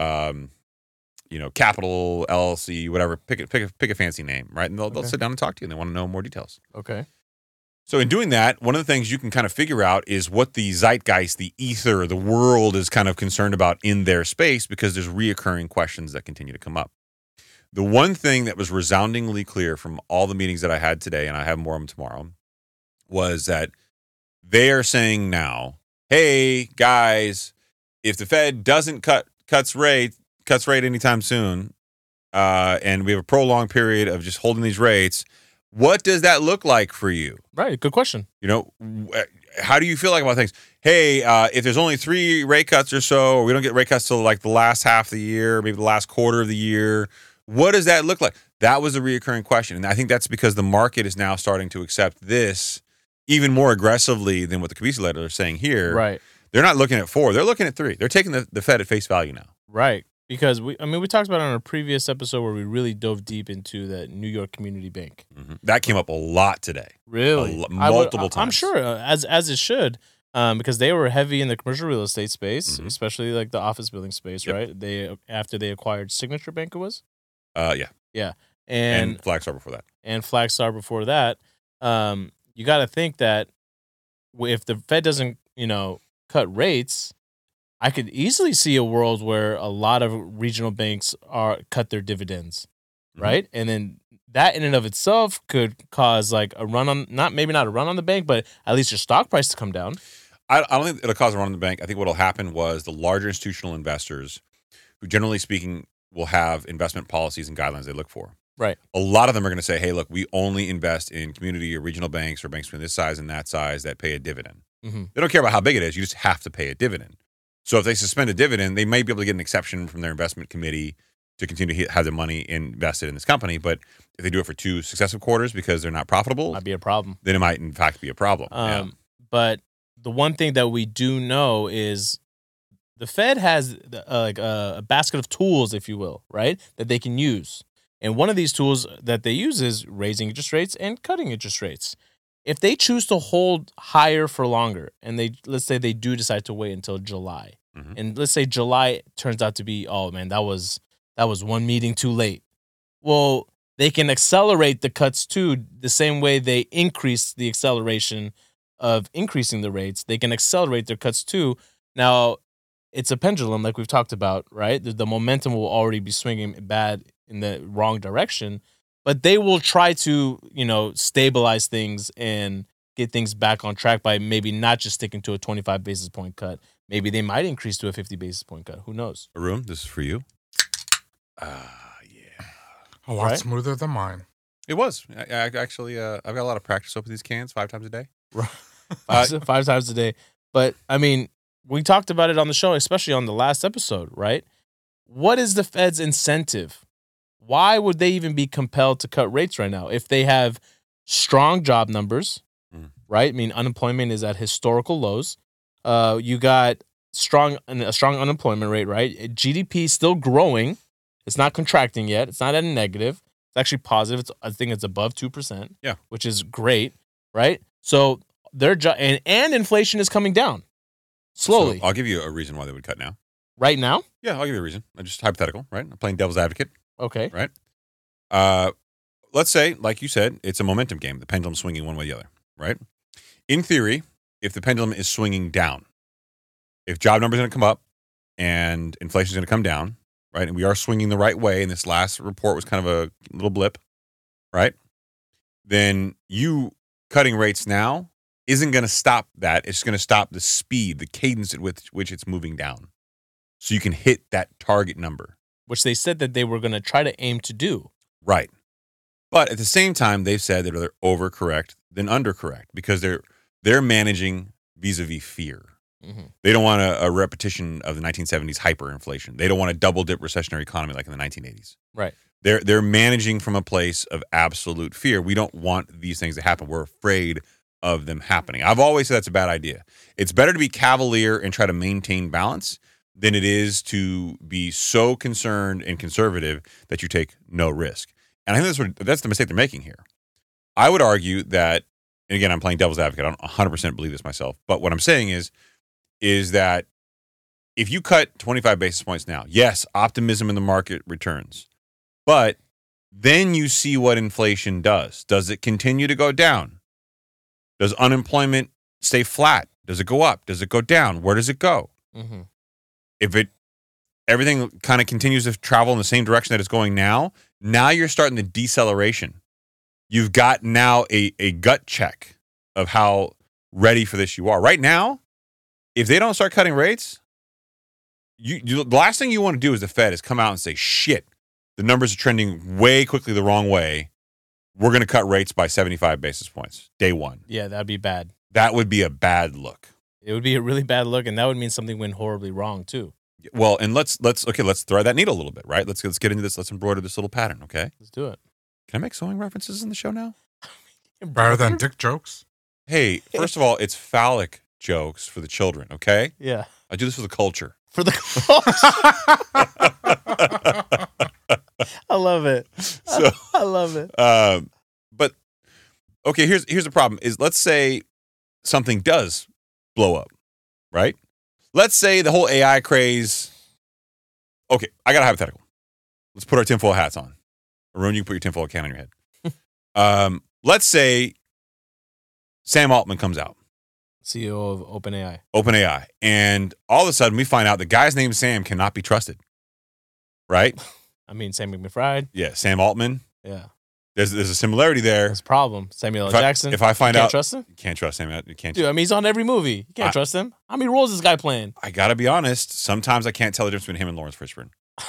Capital, LLC, whatever, pick a fancy name, right? And they'll sit down and talk to you, and they want to know more details. Okay. So in doing that, one of the things you can kind of figure out is what the zeitgeist, the ether, the world is kind of concerned about in their space because there's reoccurring questions that continue to come up. The one thing that was resoundingly clear from all the meetings that I had today, and I have more of them tomorrow, was that they are saying now, hey, guys, if the Fed doesn't cuts rate anytime soon, and we have a prolonged period of just holding these rates, what does that look like for you? Right. Good question. You know, how do you feel like about things? Hey, if there's only 3 rate cuts or so, or we don't get rate cuts till like the last half of the year, maybe the last quarter of the year, what does that look like? That was a reoccurring question. And I think that's because the market is now starting to accept this even more aggressively than what the Kabisi letter is saying here. Right. They're not looking at 4. They're looking at 3. They're taking the Fed at face value now. Right. Because we talked about it on a previous episode where we really dove deep into the New York Community Bank. Mm-hmm. That came up a lot today. Really? Multiple times. I'm sure, as it should, because they were heavy in the commercial real estate space, especially like the office building space, right? After they acquired Signature Bank, it was? Yeah. Yeah. and Flagstar before that. And Flagstar before that. You got to think that if the Fed doesn't, cut rates, I could easily see a world where a lot of regional banks cut their dividends, right? And then that in and of itself could cause like a run on, maybe not a run on the bank, but at least your stock price to come down. I don't think it'll cause a run on the bank. I think what will happen was the larger institutional investors, who generally speaking will have investment policies and guidelines they look for. Right. A lot of them are going to say, hey, look, we only invest in community or regional banks or banks between this size and that size that pay a dividend. Mm-hmm. They don't care about how big it is. You just have to pay a dividend. So if they suspend a dividend, they may be able to get an exception from their investment committee to continue to have their money invested in this company. But if they do it for 2 successive quarters because they're not profitable, Might be a problem. then it might in fact be a problem. But the one thing that we do know is the Fed has a basket of tools, if you will, right, that they can use. And one of these tools that they use is raising interest rates and cutting interest rates. If they choose to hold higher for longer, and let's say they do decide to wait until July, and let's say July turns out to be, oh man, that was one meeting too late. Well, they can accelerate the cuts too, the same way they increase the acceleration of increasing the rates. They can accelerate their cuts too. Now, it's a pendulum, like we've talked about, right? The momentum will already be swinging bad in the wrong direction, but they will try to, stabilize things and get things back on track by maybe not just sticking to a 25 basis point cut. Maybe they might increase to a 50 basis point cut. Who knows? Arun, this is for you. Yeah. A lot smoother than mine. It was. I actually, I've got a lot of practice opening these cans 5 times a day. Five times a day. But, I mean, we talked about it on the show, especially on the last episode, right? What is the Fed's incentive? Why would they even be compelled to cut rates right now if they have strong job numbers, right? I mean, unemployment is at historical lows. You got a strong unemployment rate, right? GDP is still growing. It's not contracting yet. It's not at a negative. It's actually positive. I think it's above 2%. Yeah, which is great, right? So their and inflation is coming down slowly. So I'll give you a reason why they would cut now. Right now? Yeah, I'll give you a reason. I'm just hypothetical, right? I'm playing devil's advocate. Okay. Right? Let's say, like you said, it's a momentum game. The pendulum's swinging one way or the other, right? In theory, if the pendulum is swinging down, if job numbers are going to come up and inflation is going to come down, right? And we are swinging the right way, and this last report was kind of a little blip, right? Then you cutting rates now isn't going to stop that. It's going to stop the speed, the cadence at which it's moving down. So you can hit that target number. Which they said that they were going to try to aim to do. Right. But at the same time, they've said that they're overcorrect than undercorrect because they're managing vis-a-vis fear. Mm-hmm. They don't want a repetition of the 1970s hyperinflation. They don't want a double-dip recessionary economy like in the 1980s. Right. They're managing from a place of absolute fear. We don't want these things to happen. We're afraid of them happening. I've always said that's a bad idea. It's better to be cavalier and try to maintain balance than it is to be so concerned and conservative that you take no risk. And I think that's the mistake they're making here. I would argue that, and again, I'm playing devil's advocate. I don't 100% believe this myself. But what I'm saying is that if you cut 25 basis points now, yes, optimism in the market returns. But then you see what inflation does. Does it continue to go down? Does unemployment stay flat? Does it go up? Does it go down? Where does it go? Mm-hmm. If everything kind of continues to travel in the same direction that it's going now you're starting the deceleration. You've got now a gut check of how ready for this you are. Right now, if they don't start cutting rates, the last thing you want to do as the Fed is come out and say, shit, the numbers are trending way quickly the wrong way. We're going to cut rates by 75 basis points, day one. Yeah, that'd be bad. That would be a bad look. It would be a really bad look, and that would mean something went horribly wrong, too. Well, and let's thread that needle a little bit, right? Let's get into this. Let's embroider this little pattern, okay? Let's do it. Can I make sewing references in the show now? Better than dick jokes. Hey, first of all, it's phallic jokes for the children, okay? Yeah. I do this for the culture. For the I love it. So, I love it. But okay, here's the problem: is let's say something does blow up, right? Let's say the whole AI craze. Okay, I got a hypothetical. Let's put our tinfoil hats on. Arun, you can put your tinfoil can on your head. Let's say Sam Altman comes out, CEO of OpenAI. OpenAI, and all of a sudden we find out the guy's name Sam cannot be trusted. Right? I mean, Sam McBride. Yeah, Sam Altman. Yeah. There's a similarity there. That's a problem. Samuel L. If I- Jackson. if I find you out- can't trust him? You can't trust him. You can't. Dude, I mean, he's on every movie. You can't trust him. How many roles is this guy playing? I gotta be honest. Sometimes I can't tell the difference between him and Lawrence Fishburne.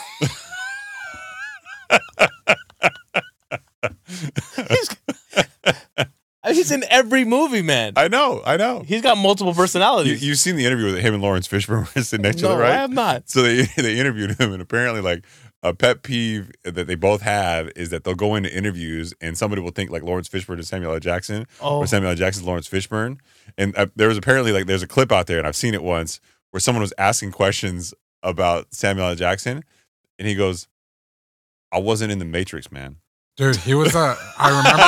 He's in every movie, man. I know. He's got multiple personalities. You've seen the interview with him and Lawrence Fishburne were sitting next to No, each other, right? I have not. So they interviewed him, and apparently, like a pet peeve that they both have is that they'll go into interviews and somebody will think like Lawrence Fishburne is Samuel L. Jackson, or Samuel L. Jackson is Lawrence Fishburne. And there was apparently there's a clip out there, and I've seen it once where someone was asking questions about Samuel L. Jackson, and he goes, "I wasn't in the Matrix, man." Dude, he was I remember.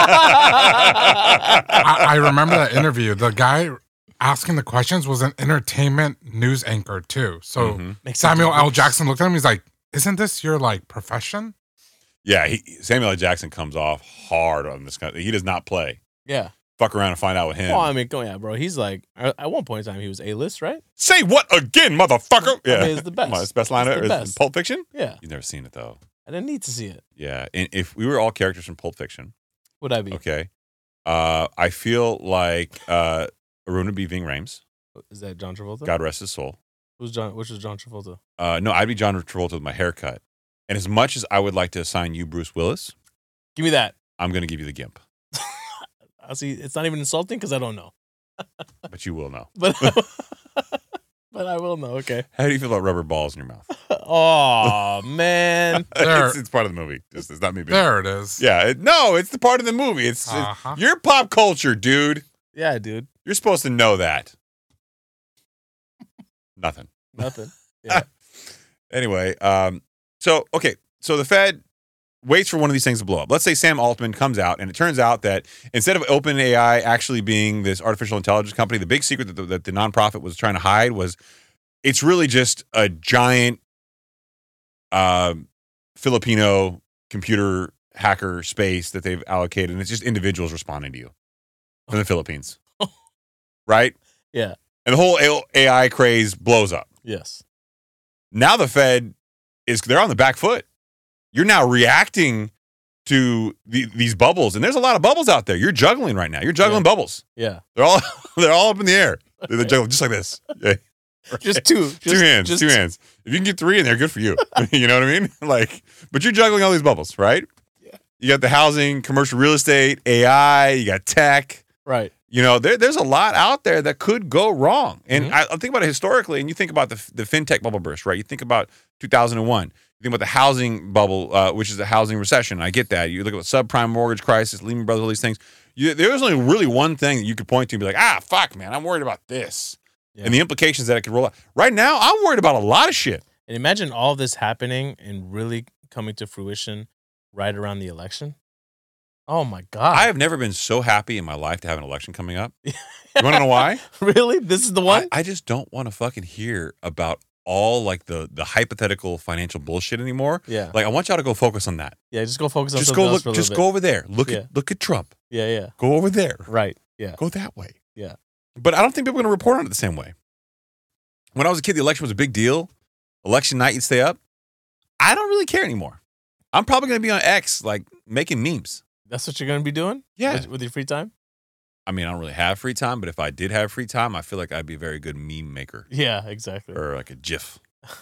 I remember that interview. The guy asking the questions was an entertainment news anchor too. So Samuel L. Jackson looked at him. He's like, "Isn't this your profession?" Yeah, Samuel L. Jackson comes off hard on this kind. He does not play. Yeah. Fuck around and find out with him. Well, I mean, bro. He's like, at one point in time, he was A-list, right? Say what again, motherfucker? Yeah, I mean, it's the best. It's the best line It's ever. the Is best. Pulp Fiction? Yeah. You've never seen it though. I didn't need to see it. Yeah, and if we were all characters from Pulp Fiction, Would I be? okay, I feel like Arun would be Ving Rhames. Is that John Travolta? God rest his soul. Which was John Travolta? No, I'd be John Travolta with my haircut. And as much as I would like to assign you Bruce Willis, Give me that. I'm going to give you the Gimp. I see. It's not even insulting because I don't know. But you will know. But but I will know. Okay. How do you feel about rubber balls in your mouth? Oh man. There. It's part of the movie. It's not me. There it is. Yeah, it's the part of the movie. It's you're pop culture, dude. Yeah, dude. You're supposed to know that. Nothing. Nothing. Yeah. Anyway, so the Fed waits for one of these things to blow up. Let's say Sam Altman comes out, and it turns out that instead of OpenAI actually being this artificial intelligence company, the big secret that the nonprofit was trying to hide was it's really just a giant Filipino computer hacker space that they've allocated, and it's just individuals responding to you from the Philippines. Right? Yeah. And the whole AI craze blows up. Yes. Now the Fed they're on the back foot. You're now reacting to these bubbles, and there's a lot of bubbles out there. You're juggling right now. You're juggling bubbles. Yeah. They're all up in the air. They're juggling just like this. Yeah. Just two. Two hands. If you can get three in there, good for you. You know what I mean? But you're juggling all these bubbles, right? Yeah. You got the housing, commercial real estate, AI. You got tech. Right. You know, there's a lot out there that could go wrong. And I think about it historically, and you think about the fintech bubble burst, right? You think about 2001. You think about the housing bubble, which is a housing recession. I get that. You look at the subprime mortgage crisis, Lehman Brothers, all these things. There was only really one thing that you could point to and be like, fuck, man, I'm worried about this. Yeah. And the implications that it could roll out. Right now, I'm worried about a lot of shit. And imagine all this happening and really coming to fruition right around the election. Oh, my God. I have never been so happy in my life to have an election coming up. You want to know why? Really? This is the one? I just don't want to fucking hear about all the hypothetical financial bullshit anymore. Yeah. I want y'all to go focus on that. Yeah, just go focus on just something go else for a little just bit. go over there. Look at Trump. Yeah, yeah. Go over there. Right. Yeah. Go that way. Yeah. But I don't think people are going to report on it the same way. When I was a kid, the election was a big deal. Election night, you'd stay up. I don't really care anymore. I'm probably going to be on X, making memes. That's what you're going to be doing? Yeah. With your free time? I mean, I don't really have free time, but if I did have free time, I feel like I'd be a very good meme maker. Yeah, exactly. Or like a GIF.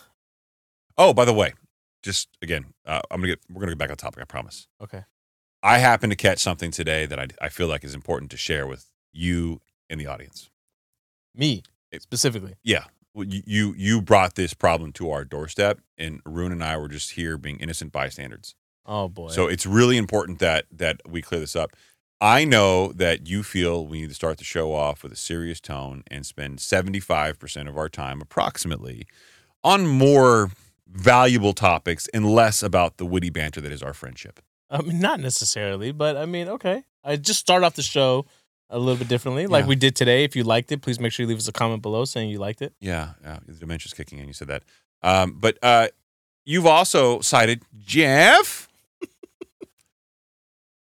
Oh, by the way, just again, we're gonna get back on topic. I promise. Okay. I happened to catch something today that I feel like is important to share with you and the audience. Me specifically. Yeah, well, you brought this problem to our doorstep, and Arun and I were just here being innocent bystanders. Oh boy. So it's really important that we clear this up. I know that you feel we need to start the show off with a serious tone and spend 75% of our time approximately on more valuable topics and less about the witty banter that is our friendship. Not necessarily, but I mean, okay. I just start off the show a little bit differently, like we did today. If you liked it, please make sure you leave us a comment below saying you liked it. Yeah, the dementia's kicking in. You said that. But you've also cited Jeff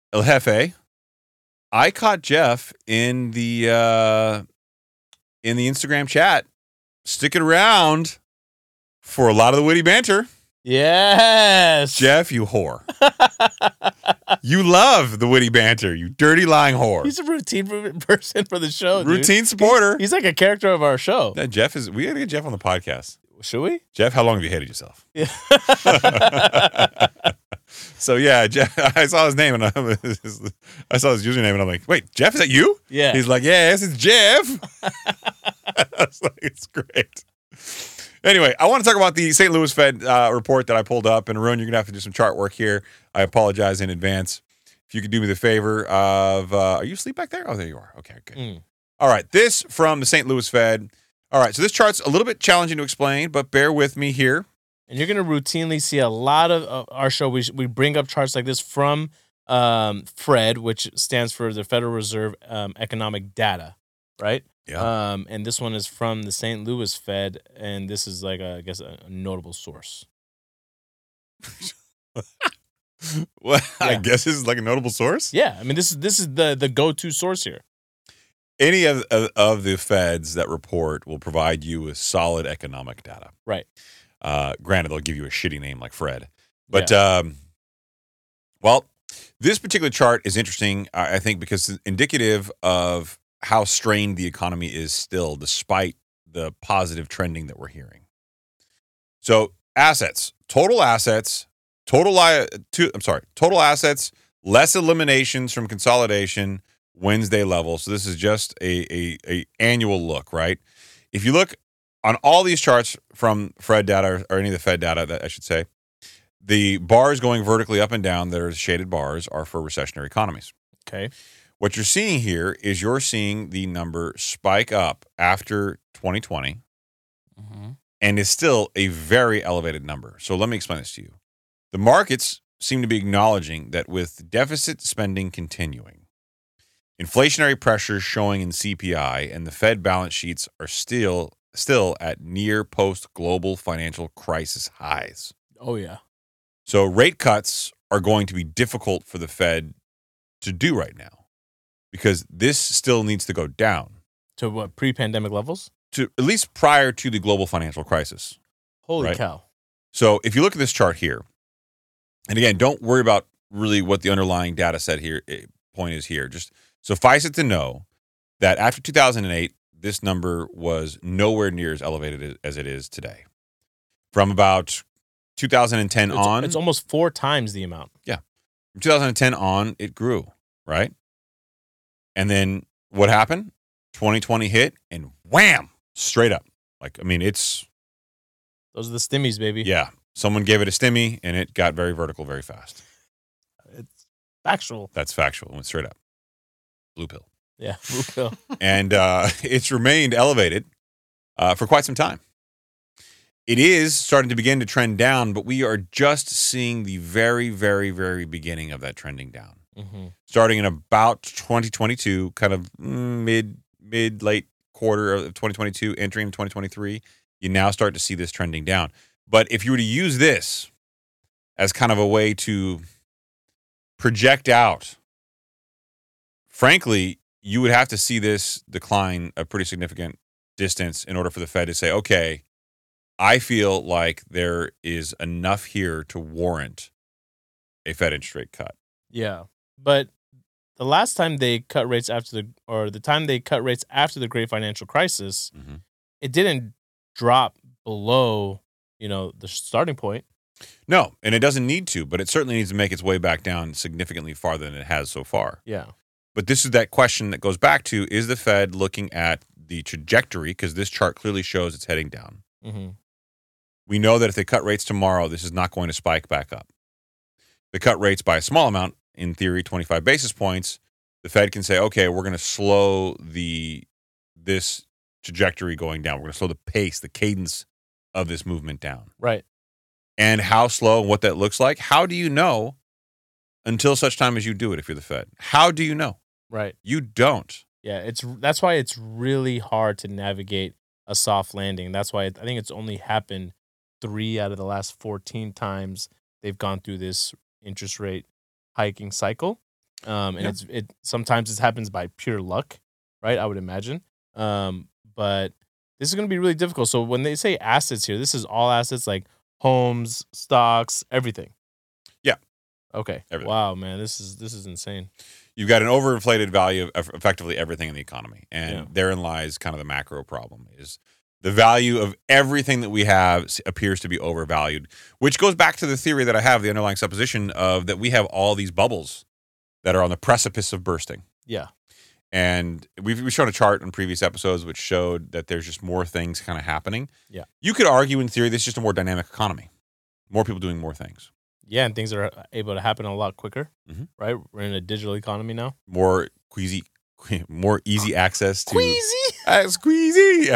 El Jefe, I caught Jeff in the Instagram chat sticking around for a lot of the witty banter. Yes. Jeff, you whore. You love the witty banter, you dirty lying whore. He's a routine person for the show. Routine supporter. He's like a character of our show. That Jeff is. We got to get Jeff on the podcast. Should we? Jeff, how long have you hated yourself? Yeah. So yeah, Jeff, I saw his name and I saw his username and I'm like, wait, Jeff, is that you? Yeah. He's like, yes, it's Jeff. I was like, it's great. Anyway, I want to talk about the St. Louis Fed report that I pulled up. And Arun, you're going to have to do some chart work here. I apologize in advance. If you could do me the favor of, are you asleep back there? Oh, there you are. Okay, good. All right, this from the St. Louis Fed. All right, so this chart's a little bit challenging to explain, but bear with me here. And you're going to routinely see a lot of our show. We bring up charts like this from FRED, which stands for the Federal Reserve Economic Data, right? Yeah. And this one is from the St. Louis Fed, and this is like, I guess, a notable source. Well, I Yeah. guess this is like a notable source. Yeah, I mean, this is the go-to source here. Any of the Feds that report will provide you with solid economic data. Right. Granted, they'll give you a shitty name like Fred. But, well, this particular chart is interesting, I think, because it's indicative of how strained the economy is still, despite the positive trending that we're hearing. So assets, total assets, total assets, less eliminations from consolidation, Wednesday level. So this is just a annual look, right? If you look on all these charts from FRED data or any of the Fed data, that I should say, the bars going vertically up and down, that are shaded bars, are for recessionary economies. Okay. What you're seeing here is you're seeing the number spike up after 2020 and is still a very elevated number. So let me explain this to you. The markets seem to be acknowledging that with deficit spending continuing, inflationary pressures showing in CPI, and the Fed balance sheets are still at near post-global financial crisis highs. Oh, yeah. So rate cuts are going to be difficult for the Fed to do right now because this still needs to go down To what, pre-pandemic levels? to at least prior to the global financial crisis. Holy Right. cow. So if you look at this chart here, and again, don't worry about really what the underlying data set here point is here. Just suffice it to know that after 2008, this number was nowhere near as elevated as it is today. From about 2010 on, It's almost 4 times the amount. from 2010 on, it grew, right? And then what happened? 2020 hit, and wham, straight up. Like, I mean, it's, Those are the stimmies, baby. yeah, someone gave it a stimmy, and it got very vertical very fast. It's factual. That's factual. It went straight up. Blue pill. Yeah. Blue pill. And it's remained elevated for quite some time. It is starting to begin to trend down, but we are just seeing the very, very, very beginning of that trending down. Starting in about 2022, kind of late quarter of 2022, entering 2023, you now start to see this trending down. But if you were to use this as kind of a way to project out, frankly, you would have to see this decline a pretty significant distance in order for the Fed to say, okay, I feel like there is enough here to warrant a Fed interest rate cut. Yeah. But the last time they cut rates the time they cut rates after the great financial crisis, it didn't drop below, the starting point. No, and it doesn't need to, but it certainly needs to make its way back down significantly farther than it has so far. Yeah. But this is that question that goes back to, is the Fed looking at the trajectory? Because this chart clearly shows it's heading down. We know that if they cut rates tomorrow, this is not going to spike back up. They cut rates by a small amount, in theory, 25 basis points. The Fed can say, okay, we're going to slow this trajectory going down. We're going to slow the pace, the cadence of this movement down. Right. And how slow and what that looks like, how do you know until such time as you do it if you're the Fed? How do you know? Right. You don't. Yeah, that's why it's really hard to navigate a soft landing. That's why I think it's only happened 3 out of the last 14 times they've gone through this interest rate hiking cycle. And it sometimes it happens by pure luck, right? I would imagine. But this is going to be really difficult. So when they say assets here, this is all assets like homes, stocks, everything. Yeah. Okay. Everything. Wow, man, this is insane. You've got an overinflated value of effectively everything in the economy, and therein lies kind of the macro problem: is the value of everything that we have appears to be overvalued, which goes back to the theory that I have, the underlying supposition of that we have all these bubbles that are on the precipice of bursting. Yeah. And we've shown a chart in previous episodes which showed that there's just more things kind of happening. Yeah. You could argue in theory this is just a more dynamic economy. More people doing more things. Yeah, and things are able to happen a lot quicker, Mhm. right? We're in a digital economy now. More easy access to Queasy. squeezy.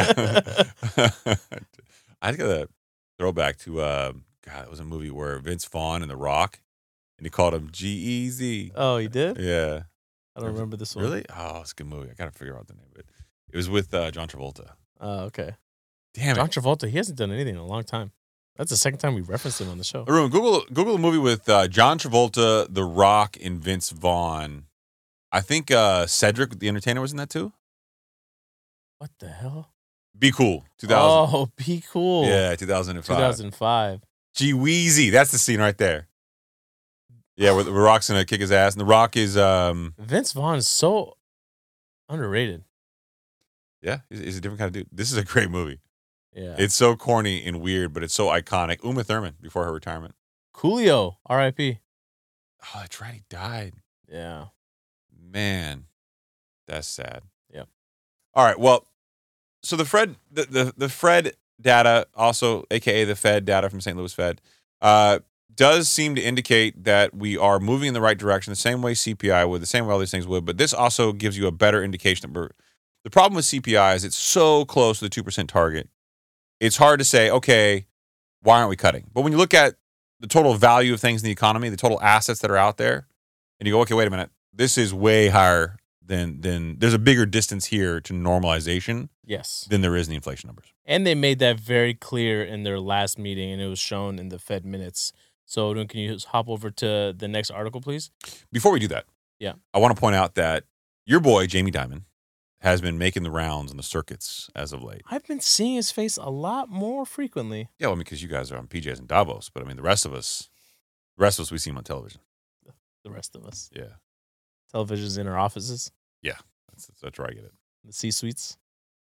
I got a throwback to it was a movie where Vince Vaughn and The Rock, and he called him G-Eazy. Oh, he did? Yeah. I don't remember this one. Really? Oh, it's a good movie. I got to figure out the name of it. It was with John Travolta. Oh, okay. Damn John it. Travolta, he hasn't done anything in a long time. That's the second time we referenced him on the show. Arun, Google a movie with John Travolta, The Rock, and Vince Vaughn. I think Cedric the Entertainer was in that too. What the hell? Be Cool. 2000. Oh, Be Cool. Yeah, 2005. 2005. G-Weezy. That's the scene right there. Yeah, where The Rock's going to kick his ass. And The Rock is... Vince Vaughn is so underrated. Yeah, he's a different kind of dude. This is a great movie. Yeah. It's so corny and weird, but it's so iconic. Uma Thurman, before her retirement. Coolio, R.I.P. Oh, that's right. He died. Yeah. Man, that's sad. Yep. All right. Well, so the Fred data, also aka the Fed data from St. Louis Fed, does seem to indicate that we are moving in the right direction, the same way CPI would, the same way all these things would. But this also gives you a better indication that the problem with CPI is it's so close to the 2% target. It's hard to say, okay, why aren't we cutting? But when you look at the total value of things in the economy, the total assets that are out there, and you go, okay, wait a minute, this is way higher than there's a bigger distance here to normalization Yes. than there is in the inflation numbers. And they made that very clear in their last meeting, and it was shown in the Fed minutes. So, can you just hop over to the next article, please? Before we do that, Yeah. I want to point out that your boy, Jamie Dimon, has been making the rounds on the circuits as of late. I've been seeing his face a lot more frequently. Yeah, well, because you guys are on PJs and Davos, but I mean, the rest of us, we see him on television. The rest of us. Yeah. Televisions in our offices, That's where I get it. the C-suites.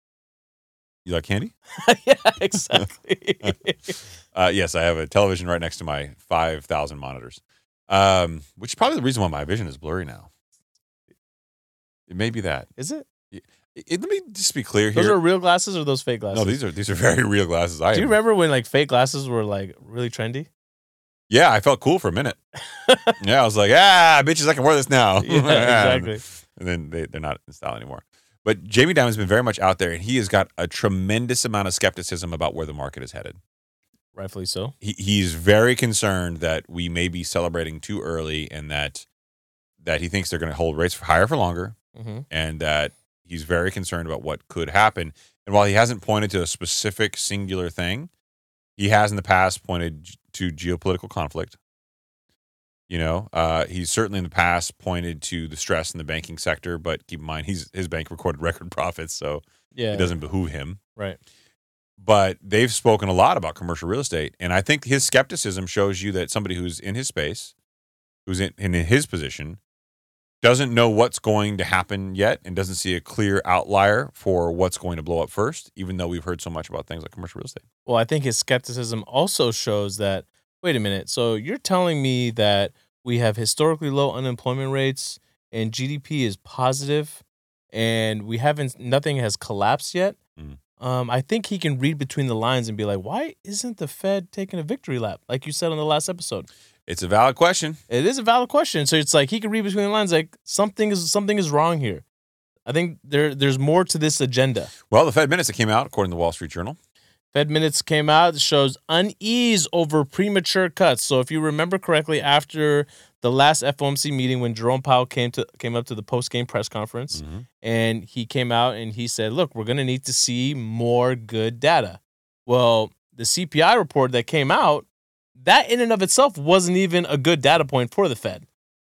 You like candy? Yeah, exactly. Yes, I have a television right next to my 5,000 monitors, which is probably the reason why my vision is blurry now. It may be that. Is it? Let me just be clear here. Those are real glasses or those fake glasses? No, these are very real glasses. Do you remember when like fake glasses were like really trendy? Yeah, I felt cool for a minute. Yeah, I was like, bitches, I can wear this now. Yeah, exactly. And then they're not in style anymore. But Jamie Dimon's been very much out there, and he has got a tremendous amount of skepticism about where the market is headed. Rightfully so. He's very concerned that we may be celebrating too early, and that he thinks they're going to hold rates higher for longer, Mm-hmm. and that he's very concerned about what could happen. And while he hasn't pointed to a specific singular thing, he has in the past pointed to geopolitical conflict. You know, he's certainly in the past pointed to the stress in the banking sector, but keep in mind his bank recorded record profits, so Yeah. it doesn't behoove him. Right. But they've spoken a lot about commercial real estate, and I think his skepticism shows you that somebody who's in his space, who's in his position, doesn't know what's going to happen yet and doesn't see a clear outlier for what's going to blow up first, even though we've heard so much about things like commercial real estate. Well, I think his skepticism also shows that, wait a minute, so you're telling me that we have historically low unemployment rates and GDP is positive and nothing has collapsed yet? Mm. I think he can read between the lines and be like, why isn't the Fed taking a victory lap, like you said on the last episode? It's a valid question. It is a valid question. So it's like he can read between the lines, like something is wrong here. I think there's more to this agenda. Well, the Fed minutes that came out, according to the Wall Street Journal. Fed minutes came out. It shows unease over premature cuts. So if you remember correctly, after the last FOMC meeting, when Jerome Powell came up to the post-game press conference, Mm-hmm. and he came out and he said, look, we're going to need to see more good data. Well, the CPI report that came out, that in and of itself wasn't even a good data point for the Fed.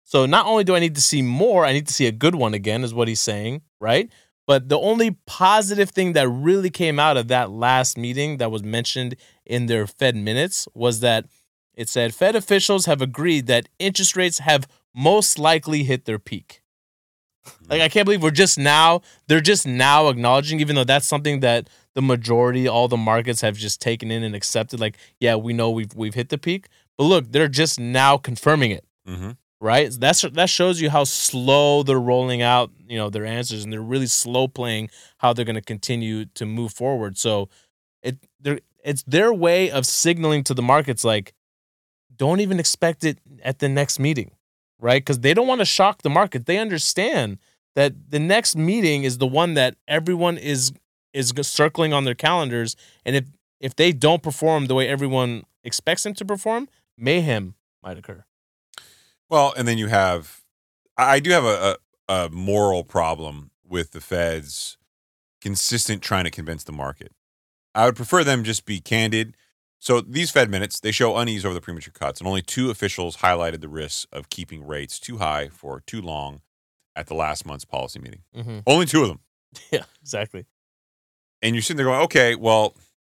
So not only do I need to see more, I need to see a good one again, is what he's saying, right? But the only positive thing that really came out of that last meeting that was mentioned in their Fed minutes was that it said Fed officials have agreed that interest rates have most likely hit their peak. Like, I can't believe they're just now acknowledging, even though that's something that the majority, all the markets have just taken in and accepted. Like, yeah, we know we've hit the peak, but look, they're just now confirming it. Mm-hmm. Right? That shows you how slow they're rolling out, their answers, and they're really slow playing how they're going to continue to move forward. So it's their way of signaling to the markets, like, don't even expect it at the next meeting, right? Because they don't want to shock the market. They understand that the next meeting is the one that everyone is circling on their calendars, and if they don't perform the way everyone expects them to perform, mayhem might occur. Well, and then I do have a moral problem with the Fed's consistent trying to convince the market. I would prefer them just be candid. So these Fed minutes, they show unease over the premature cuts, and only 2 officials highlighted the risks of keeping rates too high for too long at the last month's policy meeting. Mm-hmm. Only 2 of them. Yeah, exactly. And you're sitting there going, okay, well,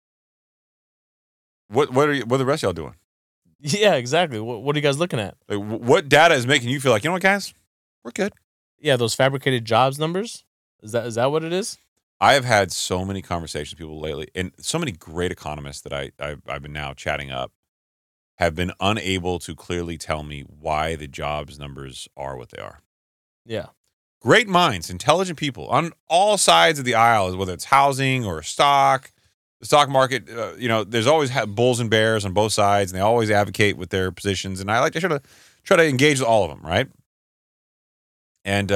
what are the rest of y'all doing? Yeah, exactly. What are you guys looking at? Like, what data is making you feel like, you know what, guys, we're good? Yeah, those fabricated jobs numbers. Is that what it is? I have had so many conversations with people lately, and so many great economists that I've been now chatting up have been unable to clearly tell me why the jobs numbers are what they are. Yeah. Great minds, intelligent people on all sides of the aisle, whether it's housing or stock. The stock market, there's always bulls and bears on both sides, and they always advocate with their positions. And I like to try to engage with all of them, right? And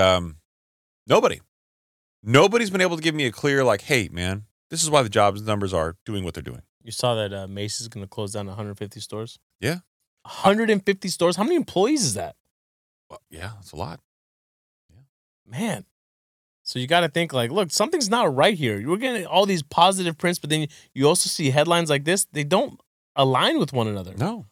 nobody's been able to give me a clear, like, hey, man, this is why the jobs numbers are doing what they're doing. You saw that Macy's going to close down 150 stores? Yeah. 150 stores? How many employees is that? Well, yeah, that's a lot. Yeah. Man. So you got to think, like, look, something's not right here. You're getting all these positive prints, but then you also see headlines like this. They don't align with one another. No.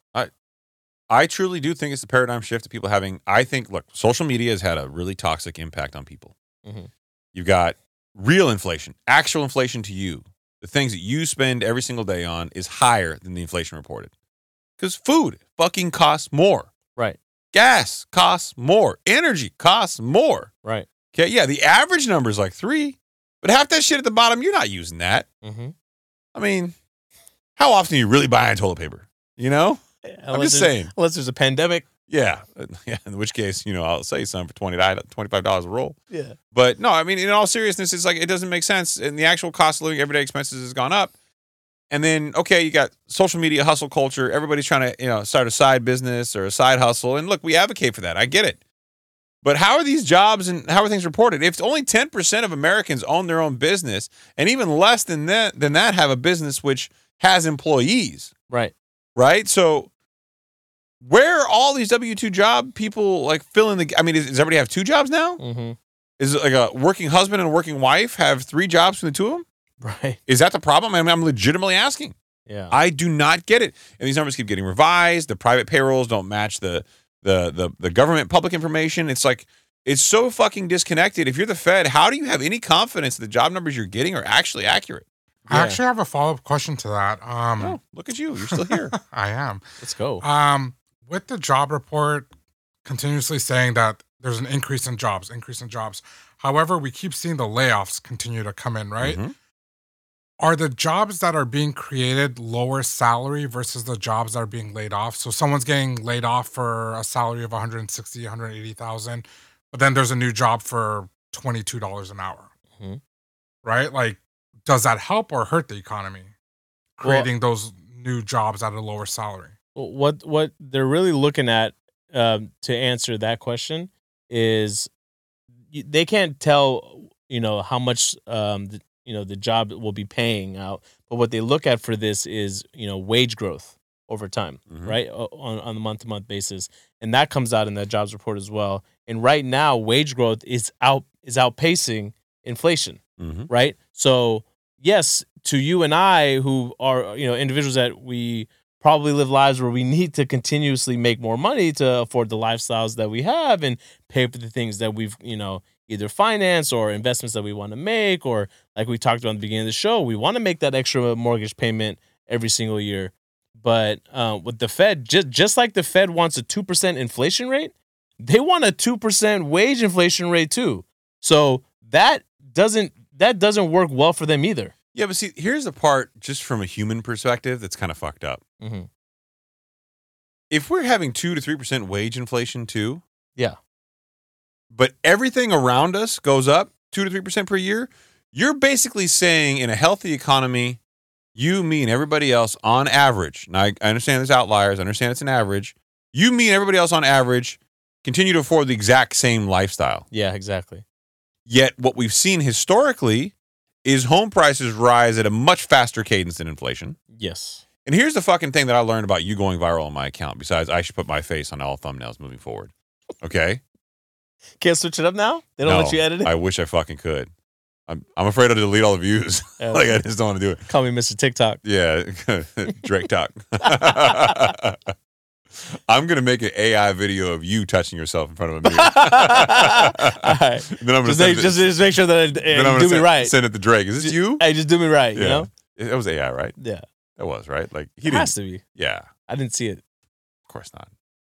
I truly do think it's the paradigm shift of people having, I think, look, social media has had a really toxic impact on people. Mm-hmm. You've got real inflation, actual inflation to you. The things that you spend every single day on is higher than the inflation reported. Because food fucking costs more. Right. Gas costs more. Energy costs more. Right. Okay, yeah, the average number is like 3, but half that shit at the bottom, you're not using that. Mm-hmm. I mean, how often are you really buying toilet paper? I'm just saying. Unless there's a pandemic. Yeah, in which case, I'll sell you some for $25 a roll. Yeah. But no, I mean, in all seriousness, it's like it doesn't make sense. And the actual cost of living, everyday expenses has gone up. And then, okay, you got social media hustle culture. Everybody's trying to, start a side business or a side hustle. And look, we advocate for that. I get it. But how are these jobs and how are things reported? If only 10% of Americans own their own business, and even less than that have a business which has employees. Right. Right? So where are all these W-2 job people like filling the... I mean, does everybody have 2 jobs now? Mm-hmm. Is it like a working husband and a working wife have 3 jobs from the 2 of them? Right. Is that the problem? I mean, I'm legitimately asking. Yeah. I do not get it. And these numbers keep getting revised. The private payrolls don't match the government public information. It's like, it's so fucking disconnected. If you're the Fed, how do you have any confidence that the job numbers you're getting are actually accurate? I actually have a follow-up question to that. Look at you. You're still here. I am. Let's go. With the job report continuously saying that there's an increase in jobs. However, we keep seeing the layoffs continue to come in, right? Mm-hmm. Are the jobs that are being created lower salary versus the jobs that are being laid off? So someone's getting laid off for a salary of 160, 180,000, but then there's a new job for $22 an hour, mm-hmm. right? Like, does that help or hurt the economy? Creating those new jobs at a lower salary. What they're really looking at to answer that question is they can't tell, how much the job will be paying out. But what they look at for this is, wage growth over time, mm-hmm. right? On the month-to-month basis. And that comes out in that jobs report as well. And right now, wage growth is outpacing inflation, mm-hmm. right? So yes, to you and I, who are, individuals that we probably live lives where we need to continuously make more money to afford the lifestyles that we have and pay for the things that we've, either finance or investments that we want to make, or like we talked about at the beginning of the show, we want to make that extra mortgage payment every single year. But with the Fed, just like the Fed wants a 2% inflation rate, they want a 2% wage inflation rate too. So that doesn't work well for them either. Yeah, but see, here's the part, just from a human perspective, that's kind of fucked up. Mm-hmm. If we're having 2 to 3% wage inflation too, yeah, but everything around us goes up 2 to 3% per year, you're basically saying in a healthy economy, you, me, and everybody else on average, now I understand there's outliers, I understand it's an average, you, me, and everybody else on average continue to afford the exact same lifestyle. Yeah, exactly. Yet what we've seen historically is home prices rise at a much faster cadence than inflation. Yes. And here's the fucking thing that I learned about you going viral on my account, besides I should put my face on all thumbnails moving forward. Okay? Can't switch it up now? They don't let you edit it? I wish I fucking could. I'm afraid to delete all the views. Like, I just don't want to do it. Call me Mr. TikTok. Yeah. Drake talk. I'm going to make an AI video of you touching yourself in front of a mirror. All right. Then I'm going to just make sure that you do me right. Send it to Drake. Is this you? Hey, just do me right, you know? That was AI, right? Yeah. That was, right? Like, It has to be. Yeah. I didn't see it. Of course not.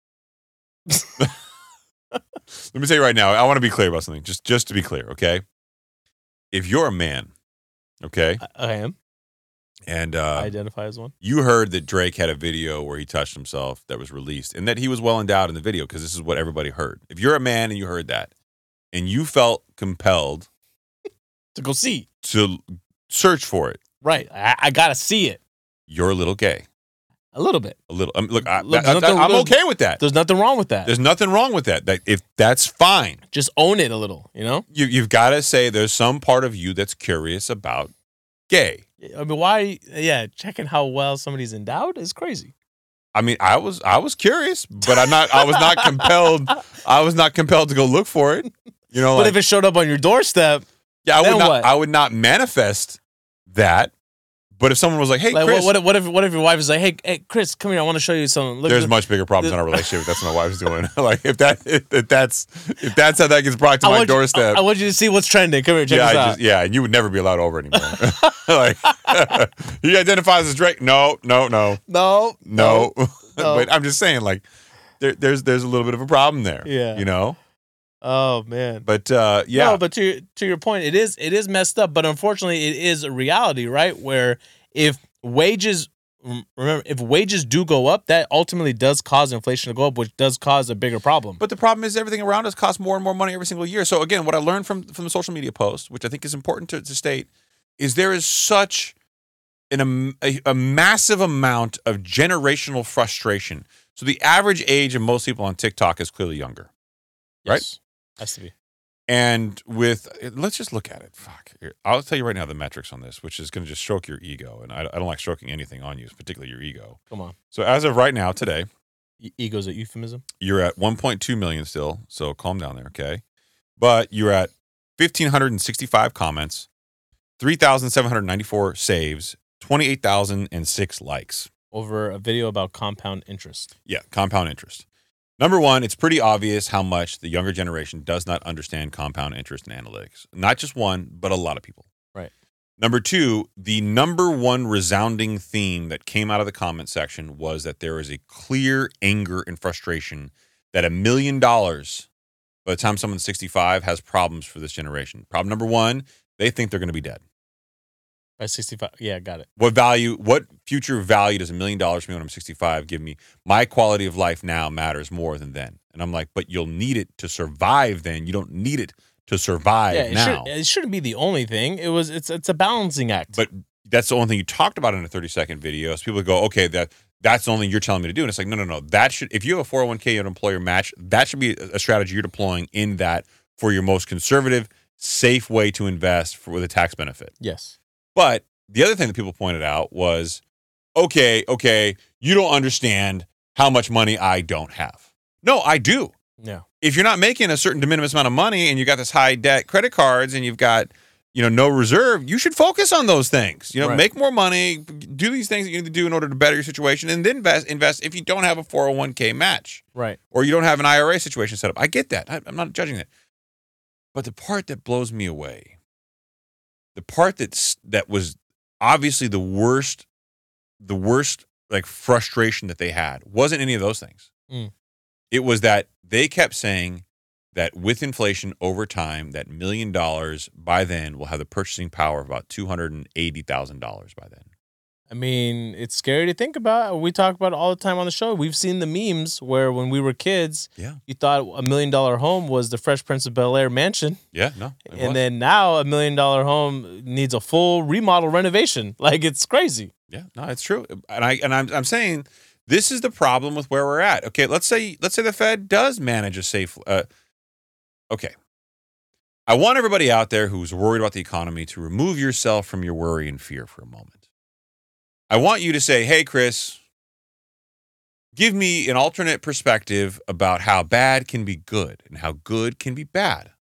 Let me tell you right now, I want to be clear about something. Just to be clear, okay? If you're a man, okay? I am. And I identify as one. You heard that Drake had a video where he touched himself that was released, and that he was well endowed in the video, because this is what everybody heard. If you're a man and you heard that, and you felt compelled to go see, to search for it, right? I gotta see it. You're a little gay. A little bit. A little. Look, I'm okay with that. There's nothing wrong with that. There's nothing wrong with that. If that's fine, just own it a little. You know, you've got to say there's some part of you that's curious about gay. I mean, why? Yeah, checking how well somebody's endowed is crazy. I mean, I was curious, but I was not compelled. I was not compelled to go look for it. You know, but if it showed up on your doorstep, yeah, what? I would not manifest that. But if someone was like, "Hey, like, Chris," what if your wife is like, "Hey, Chris, come here, I want to show you something." Look, there's much bigger problems in our relationship. If that's what my wife's doing. Like if that's how that gets brought to my doorstep. I want you to see what's trending. Come here, check this out. And you would never be allowed over anymore. Like he identifies as Drake. No. But I'm just saying, like there's a little bit of a problem there. Yeah, you know. Oh man. But yeah. No, but to your point, it is messed up, but unfortunately it is a reality, right? Where if wages do go up, that ultimately does cause inflation to go up, which does cause a bigger problem. But the problem is everything around us costs more and more money every single year. So again, what I learned from the social media post, which I think is important to state, is there is such a massive amount of generational frustration. So the average age of most people on TikTok is clearly younger. Right? Yes. Has to be. And let's just look at it. Fuck. Here, I'll tell you right now the metrics on this, which is going to just stroke your ego. And I don't like stroking anything on you, particularly your ego. Come on. So as of right now, today. Ego's a euphemism? You're at 1.2 million still. So calm down there, okay? But you're at 1,565 comments, 3,794 saves, 28,006 likes. Over a video about compound interest. Yeah, compound interest. Number one, it's pretty obvious how much the younger generation does not understand compound interest and analytics. Not just one, but a lot of people. Right. Number two, the number one resounding theme that came out of the comment section was that there is a clear anger and frustration that $1 million by the time someone's 65 has problems for this generation. Problem number one, they think they're going to be dead. By 65, yeah, got it. What future value does $1 million for me when I'm 65 give me? My quality of life now matters more than then. And I'm like, but you'll need it to survive then. You don't need it to survive now. It shouldn't be the only thing. It's a balancing act. But that's the only thing you talked about in a 30-second video. So people go, okay, that's the only thing you're telling me to do. And it's like, no. That should, if you have a 401k and employer match, that should be a strategy you're deploying in that for your most conservative, safe way to invest with a tax benefit. Yes. But the other thing that people pointed out was, okay, you don't understand how much money I don't have. No, I do. Yeah. If you're not making a certain de minimis amount of money and you got this high debt credit cards and you've got no reserve, you should focus on those things. Right. Make more money, do these things that you need to do in order to better your situation, and then invest if you don't have a 401k match. Right. Or you don't have an IRA situation set up. I get that. I'm not judging that. But the part that blows me away, the part that was obviously the worst like frustration that they had wasn't any of those things. It was that they kept saying that with inflation over time, that $1 million by then will have the purchasing power of about $280,000 by then. I mean, it's scary to think about. We talk about it all the time on the show. We've seen the memes where when we were kids, you thought $1 million home was the Fresh Prince of Bel-Air mansion. Yeah, no. And then now $1 million home needs a full remodel renovation. Like, it's crazy. Yeah, no, it's true. And I'm saying this is the problem with where we're at. Okay, let's say the Fed does manage a safe. Okay, I want everybody out there who's worried about the economy to remove yourself from your worry and fear for a moment. I want you to say, hey, Chris, give me an alternate perspective about how bad can be good and how good can be bad.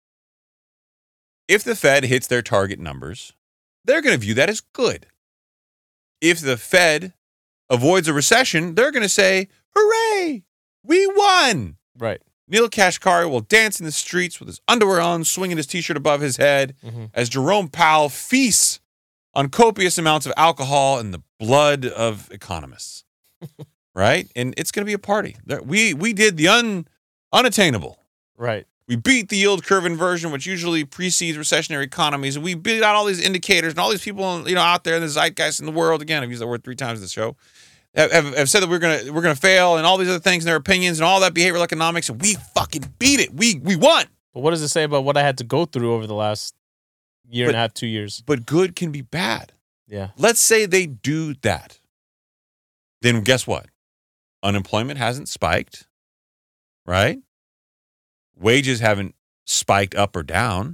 If the Fed hits their target numbers, they're going to view that as good. If the Fed avoids a recession, they're going to say, hooray, we won. Right. Neil Kashkari will dance in the streets with his underwear on, swinging his T-shirt above his head, as Jerome Powell feasts on copious amounts of alcohol and the blood of economists. Right? And it's going to be a party. We did the unattainable. Right. We beat the yield curve inversion, which usually precedes recessionary economies, and we beat out all these indicators and all these people, out there in the zeitgeist in the world. Again, I've used that word 3 times in this show. Have said that we're gonna fail and all these other things and their opinions and all that behavioral economics, and we fucking beat it. We won. But what does it say about what I had to go through over the last year and a half, 2 years? But good can be bad. Yeah. Let's say they do that. Then guess what? Unemployment hasn't spiked, right? Wages haven't spiked up or down.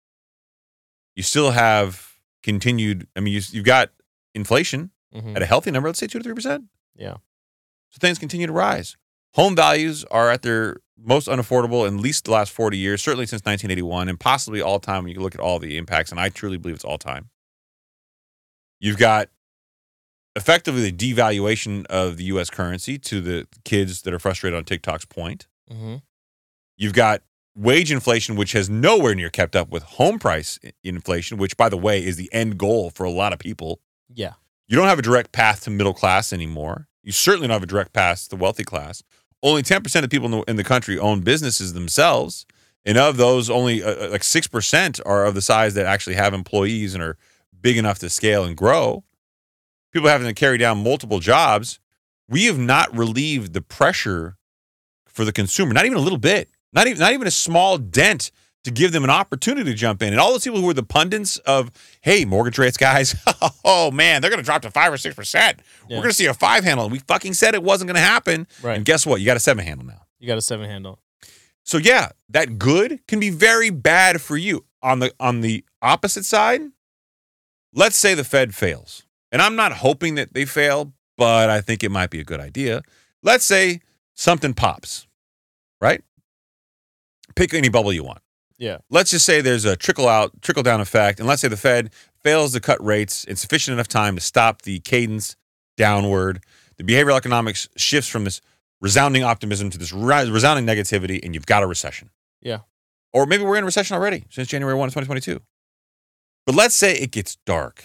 You still have continued. I mean, you've got inflation at a healthy number. Let's say 2 to 3%. Yeah. So things continue to rise. Home values are at their most unaffordable in at least the last 40 years, certainly since 1981, and possibly all time when you look at all the impacts, and I truly believe it's all time. You've got effectively the devaluation of the U.S. currency, to the kids that are frustrated on TikTok's point. You've got wage inflation, which has nowhere near kept up with home price inflation, which, by the way, is the end goal for a lot of people. Yeah. You don't have a direct path to middle class anymore. You certainly don't have a direct path to the wealthy class. Only 10% of people in the country own businesses themselves. And of those, only like 6% are of the size that actually have employees and are big enough to scale and grow. People having to carry down multiple jobs. We have not relieved the pressure for the consumer, not even a little bit, not even a small dent to give them an opportunity to jump in. And all those people who were the pundits of, hey, mortgage rates, guys, oh, man, they're going to drop to 5 or 6%. Yeah. We're going to see a 5 handle. And we fucking said it wasn't going to happen. Right. And guess what? You got a 7 handle now. You got a 7 handle. So, yeah, that good can be very bad for you. On the opposite side, let's say the Fed fails. And I'm not hoping that they fail, but I think it might be a good idea. Let's say something pops, right? Pick any bubble you want. Yeah. Let's just say there's a trickle-down effect, and let's say the Fed fails to cut rates in sufficient enough time to stop the cadence downward. The behavioral economics shifts from this resounding optimism to this resounding negativity, and you've got a recession. Yeah. Or maybe we're in a recession already since January 1 of 2022. But let's say it gets dark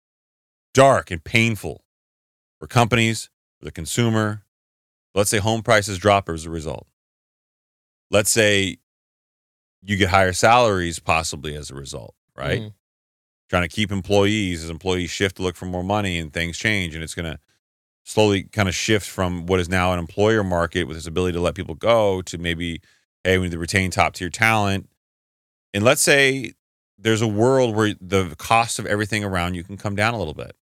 and painful for companies, for the consumer. Let's say home prices drop as a result. Let's say you get higher salaries possibly as a result, right? Trying to keep employees as employees shift to look for more money and things change. And it's going to slowly kind of shift from what is now an employer market with its ability to let people go to maybe, hey, we need to retain top tier talent. And let's say there's a world where the cost of everything around you can come down a little bit.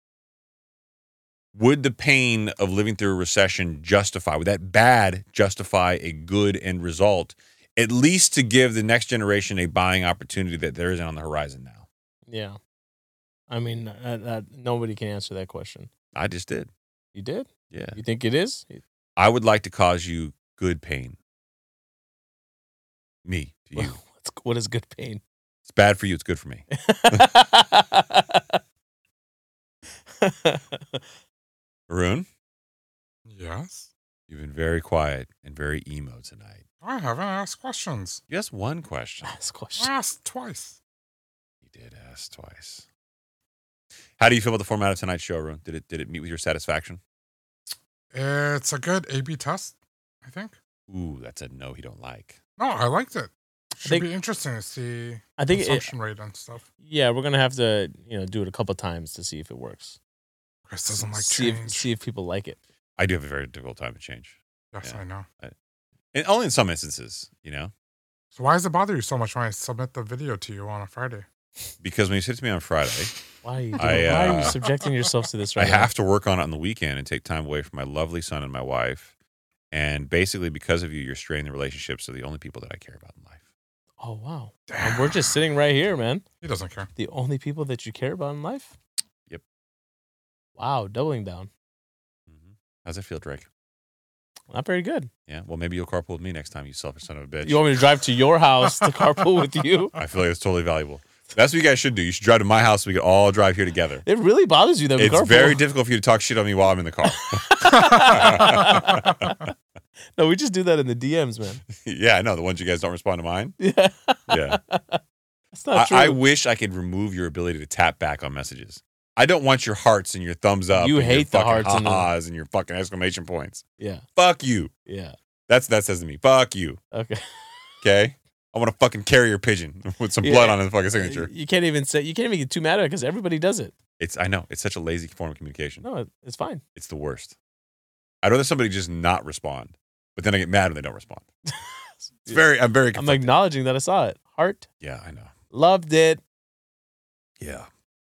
Would the pain of living through a recession would that bad justify a good end result, at least to give the next generation a buying opportunity that there isn't on the horizon now? Yeah. I mean, nobody can answer that question. I just did. You did? Yeah. You think it is? I would like to cause you good pain. Me, to you. What is good pain? It's bad for you. It's good for me. Arun, Yes. you've been very quiet and very emo tonight. I haven't asked questions. Just one question. Last I question. asked twice. You did ask twice. How do you feel about the format of tonight's show, Arun? Did it meet with your satisfaction? It's a good A/B test, I think. Ooh, that's a no he don't like. No, I liked it. Should think- be interesting to see I think it, consumption rate and stuff. yeah, we're gonna have to do it a couple times to see if it works. Chris doesn't like see change. if people like it. I do have a very difficult time to change. Yes, Yeah. I know. And only in some instances, So why does it bother you so much when I submit the video to you on a Friday? because when you sit to me on Friday, Why are you why are you subjecting yourself to this I right now? have to work on it on the weekend and take time away from my lovely son and my wife. And basically, because of you, you're straining the relationships of the only people that I care about in life. Oh wow. And we're just sitting right here, man. He doesn't care. The only people that you care about in life? Yep. Wow, doubling down. How's it feel, Drake? Not very good. Yeah. Well, maybe you'll carpool with me next time, you selfish son of a bitch. You want me to drive to your house to carpool with you? I feel like it's totally valuable. That's what you guys should do. You should drive to my house so we can all drive here together. It really bothers you that we It's carpool. very difficult for you to talk shit on me while I'm in the car. No, we just do that in the DMs, man. Yeah, I know. The ones you guys don't respond to mine. Yeah. Yeah. That's not true. I wish I could remove your ability to tap back on messages. I don't want your hearts and your thumbs up. You and your hate the fucking hearts and the- ha-has and your fucking exclamation points. Yeah. Fuck you. Yeah. That says to me. Fuck you. Okay. Okay. I want to fucking carrier pigeon with some Yeah. blood on his fucking signature. You can't even get too mad at it because everybody does it. I know. It's such a lazy form of communication. No, it's fine. It's the worst. I'd rather somebody just not respond, but then I get mad when they don't respond. I'm very I'm conflicted. acknowledging that I saw it. Heart. Yeah, I know. Loved it. Yeah.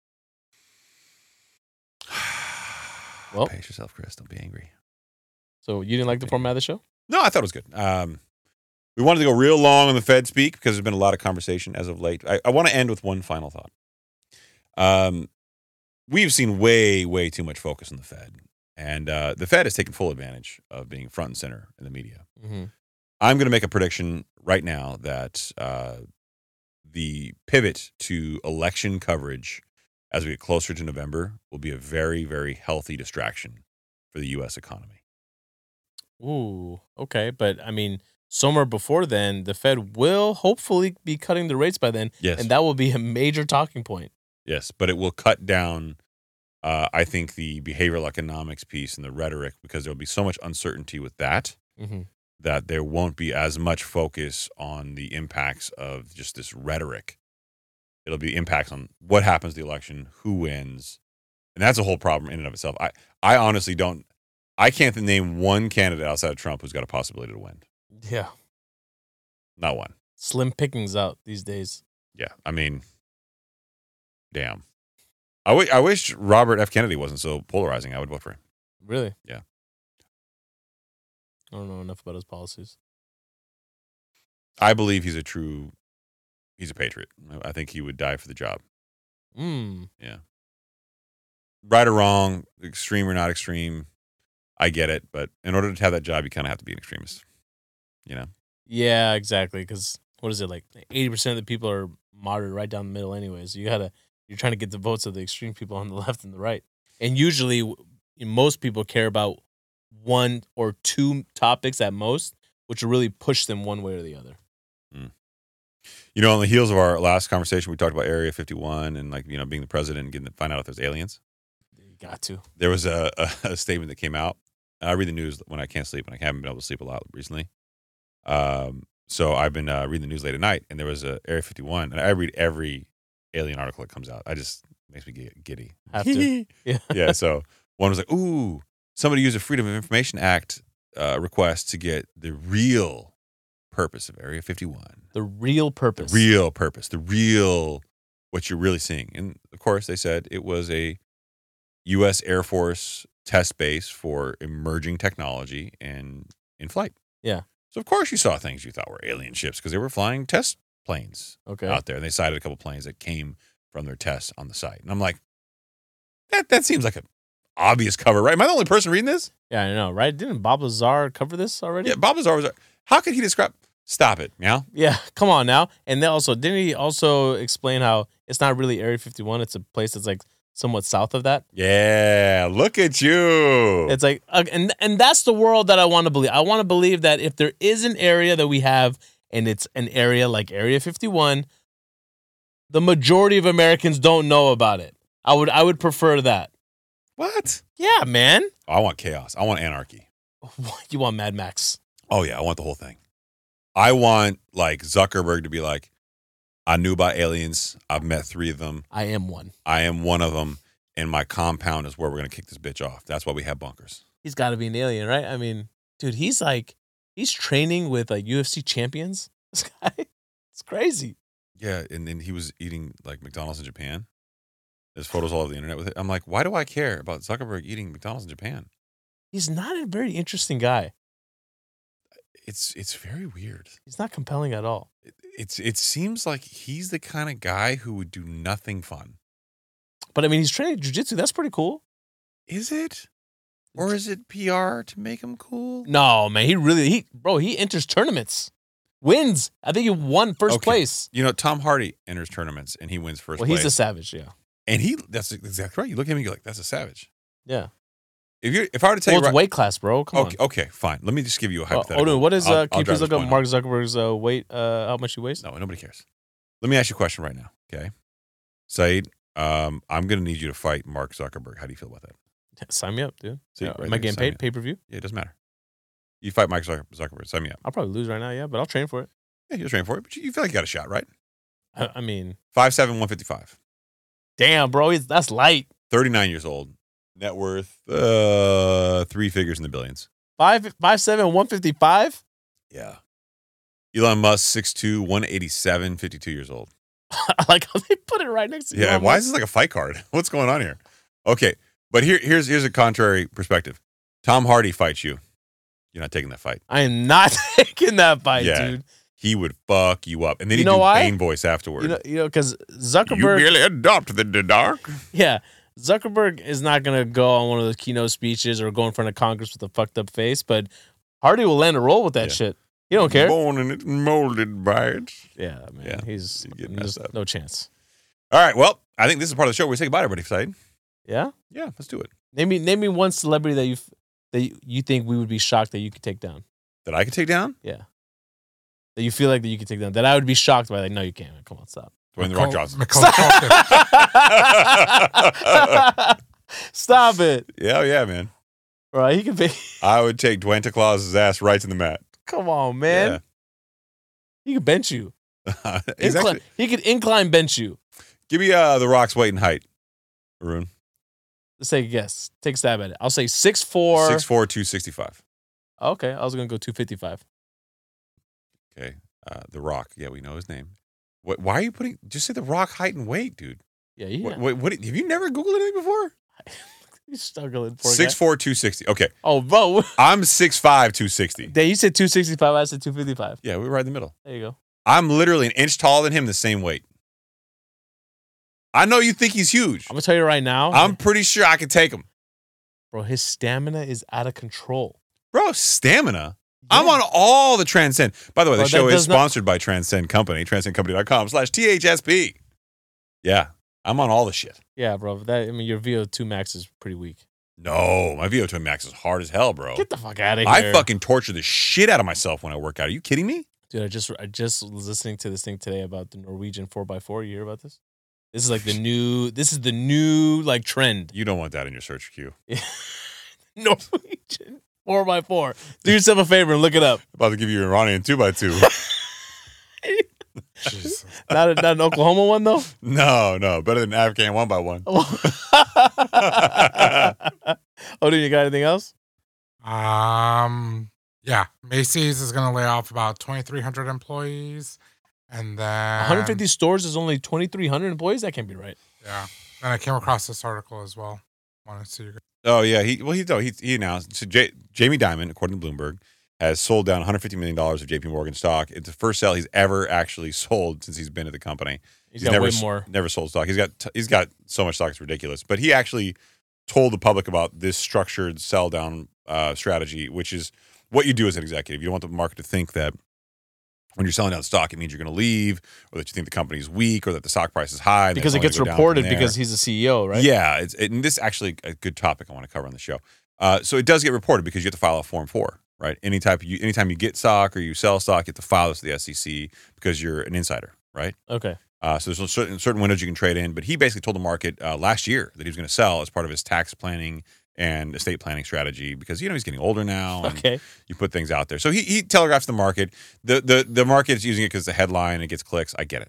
Well- Pace yourself, Chris. Don't be angry. So you didn't like the format of the show? No, I thought it was good. We wanted to go real long on the Fed speak because there's been a lot of conversation as of late. I want to end with one final thought. We've seen way, way too much focus on the Fed. And the Fed has taken full advantage of being front and center in the media. Mm-hmm. I'm going to make a prediction right now that the pivot to election coverage as we get closer to November will be a very, very healthy distraction for the U.S. economy. Ooh, okay. But I mean, somewhere before then, the Fed will hopefully be cutting the rates by then. Yes. And that will be a major talking point. Yes, but it will cut down, I think, the behavioral economics piece and the rhetoric because there will be so much uncertainty with that Mm-hmm. that there won't be as much focus on the impacts of just this rhetoric. It'll be impacts on what happens to the election, who wins, and that's a whole problem in and of itself. I honestly don't. I can't name one candidate outside of Trump who's got a possibility to win. Yeah. Not one. Slim pickings out these days. Yeah, I mean, damn. I wish Robert F. Kennedy wasn't so polarizing. I would vote for him. Really? Yeah. I don't know enough about his policies. I believe he's a patriot. I think he would die for the job. Mm. Right or wrong, extreme or not extreme, I get it. But in order to have that job, you kind of have to be an extremist. You know? Yeah, exactly. Because what is it, like 80% of the people are moderate right down the middle anyways. You're trying to get the votes of the extreme people on the left and the right. And usually most people care about one or two topics at most, which will really push them one way or the other. You know, on the heels of our last conversation, we talked about Area 51 and being the president and getting to find out if there's aliens. You got to. There was a statement that came out. I read the news when I can't sleep, and I haven't been able to sleep a lot recently. So I've been reading the news late at night, and there was a Area 51, and I read every alien article that comes out. I just makes me get giddy. Have to. Yeah. Yeah. So one was like, "Ooh, somebody used a Freedom of Information Act request to get the real purpose of Area 51." The real purpose. The real purpose, what you're really seeing. And of course, they said it was a U.S. Air Force test base for emerging technology and in flight. Yeah. So of course you saw things you thought were alien ships because they were flying test planes Okay. out there. And they sighted a couple planes that came from their tests on the site. And I'm like, that seems like an obvious cover, right? Am I the only person reading this? Yeah, I know, right? Didn't Bob Lazar cover this already? Yeah, Bob Lazar was. How could he describe? Stop it, meow. Yeah, come on now. And then also, didn't he also explain how it's not really Area 51? It's a place that's like somewhat south of that. Yeah, look at you. It's like, and that's the world that I want to believe. I want to believe that if there is an area that we have, and it's an area like Area 51, the majority of Americans don't know about it. I would prefer that. What? Yeah, man. I want chaos. I want anarchy. You want Mad Max? Oh, yeah, I want the whole thing. I want, like, Zuckerberg to be like, I knew about aliens. I've met 3 of them. I am one. I am one of them, and my compound is where we're going to kick this bitch off. That's why we have bunkers. He's got to be an alien, right? I mean, dude, he's training with like UFC champions. This guy, it's crazy. Yeah, and then he was eating, like, McDonald's in Japan. There's photos all over the internet with it. I'm like, why do I care about Zuckerberg eating McDonald's in Japan? He's not a very interesting guy. It's very weird. He's not compelling at all. It seems like he's the kind of guy who would do nothing fun. But I mean, he's training jiu-jitsu. That's pretty cool. Is it? Or is it PR to make him cool? No, man. He enters tournaments. Wins. I think he won first place. You know, Tom Hardy enters tournaments and he wins first place. Well, he's a savage, yeah. And that's exactly right. You look at him and you're like, that's a savage. Yeah. If I were to tell you it's weight class, bro. Come on. Okay, fine. Let me just give you a hypothetical. Odin, what is can you please drive look this up point Mark Zuckerberg's weight, how much he weighs? No, nobody cares. Let me ask you a question right now, okay? Saeed, I'm going to need you to fight Mark Zuckerberg. How do you feel about that? Sign me up, dude. See, Am I getting paid pay-per-view? Yeah, it doesn't matter. You fight Mike Zuckerberg. Sign me up. I'll probably lose right now, yeah, but I'll train for it. Yeah, you'll train for it, but you feel like you got a shot, right? I mean, 5'7", 155. damn, bro, that's light. 39 years old. Net worth, 3 figures in the billions. 5'7", 155? Yeah. Elon Musk, 6'2", 187, 52 years old. I like how they put it right next to you. Yeah, why is this like a fight card? What's going on here? Okay, but here's a contrary perspective. Tom Hardy fights you. You're not taking that fight. I am not taking that fight, Yeah. dude. He would fuck you up. And then You he'd know do why? Bane voice afterward. You know, because Zuckerberg. You merely adopted the dark. Yeah, Zuckerberg is not going to go on one of those keynote speeches or go in front of Congress with a fucked up face, but Hardy will land a roll with that shit. He don't care. Born in it, molded by it. Yeah, man. Yeah, He's you get messed up. no chance. All right, well, I think this is part of the show where we say goodbye to everybody, Saeed. Yeah? Yeah, let's do it. Name me one celebrity that you think we would be shocked that you could take down. That I could take down? Yeah. That you feel like that you could take down. That I would be shocked by. Like, no, you can't. Man. Come on, stop. Dwayne The Rock Johnson. Macaulay Culkin. Stop it. Yeah, man. Right, he could be. I would take Dwayne Claus's ass right to the mat. Come on, man. He could bench you. Exactly. He could incline bench you. Give me The Rock's weight and height, Arun. Let's take a guess. Take a stab at it. I'll say 6'4". 6'4", 265. Okay, I was going to go 255. Okay. The Rock. Yeah, we know his name. Why are you putting... Just say The Rock height and weight, dude. Yeah. What, have you never Googled anything before? You're struggling for 6'4", 260. Okay. Oh, bro. I'm 6'5", 260. Then you said 265. I said 255. Yeah, we're right in the middle. There you go. I'm literally an inch taller than him, the same weight. I know you think he's huge. I'm going to tell you right now. I'm pretty sure I can take him. Bro, his stamina is out of control. Bro, stamina? Yeah. I'm on all the Transcend. By the way, the Bro, show that is does not- sponsored by Transcend Company, transcendcompany.com/THSP. Yeah, I'm on all the shit. Yeah, bro. Your VO2 max is pretty weak. No, my VO2 max is hard as hell, bro. Get the fuck out of here. I fucking torture the shit out of myself when I work out. Are you kidding me? Dude, I just was listening to this thing today about the Norwegian 4x4. You hear about this? This is like the new like trend. You don't want that in your search queue. Norwegian 4x4. Do yourself a favor and look it up. About to give you an Iranian 2x2. Jesus. Not an Oklahoma one though. No, better than Afghan 1x1. Oh, do you got anything else? Yeah, Macy's is going to lay off about 2,300 employees, and then 150 stores is only 2,300 employees. That can't be right. Yeah, and I came across this article as well. Wanted to see you guys. Oh yeah, he announced. So Jamie Dimon, according to Bloomberg, has sold down $150 million of J.P. Morgan stock. It's the first sale he's ever actually sold since he's been at the company. He's got way more. Never sold stock. He's got so much stock it's ridiculous. But he actually told the public about this structured sell down strategy, which is what you do as an executive. You don't want the market to think that When you're selling down stock, it means you're going to leave, or that you think the company's weak, or that the stock price is high. and Because it's it only gets gonna go down reported from there. because he's a CEO, right? Yeah, and this is actually a good topic I want to cover on the show. So it does get reported because you have to file a Form 4, right? Anytime you get stock or you sell stock, you have to file this to the SEC because you're an insider, right? Okay. So there's certain windows you can trade in. But he basically told the market last year that he was going to sell as part of his tax planning and estate planning strategy because he's getting older now. And Okay. you put things out there. So he telegraphs the market. The market is using it because the headline, it gets clicks. I get it.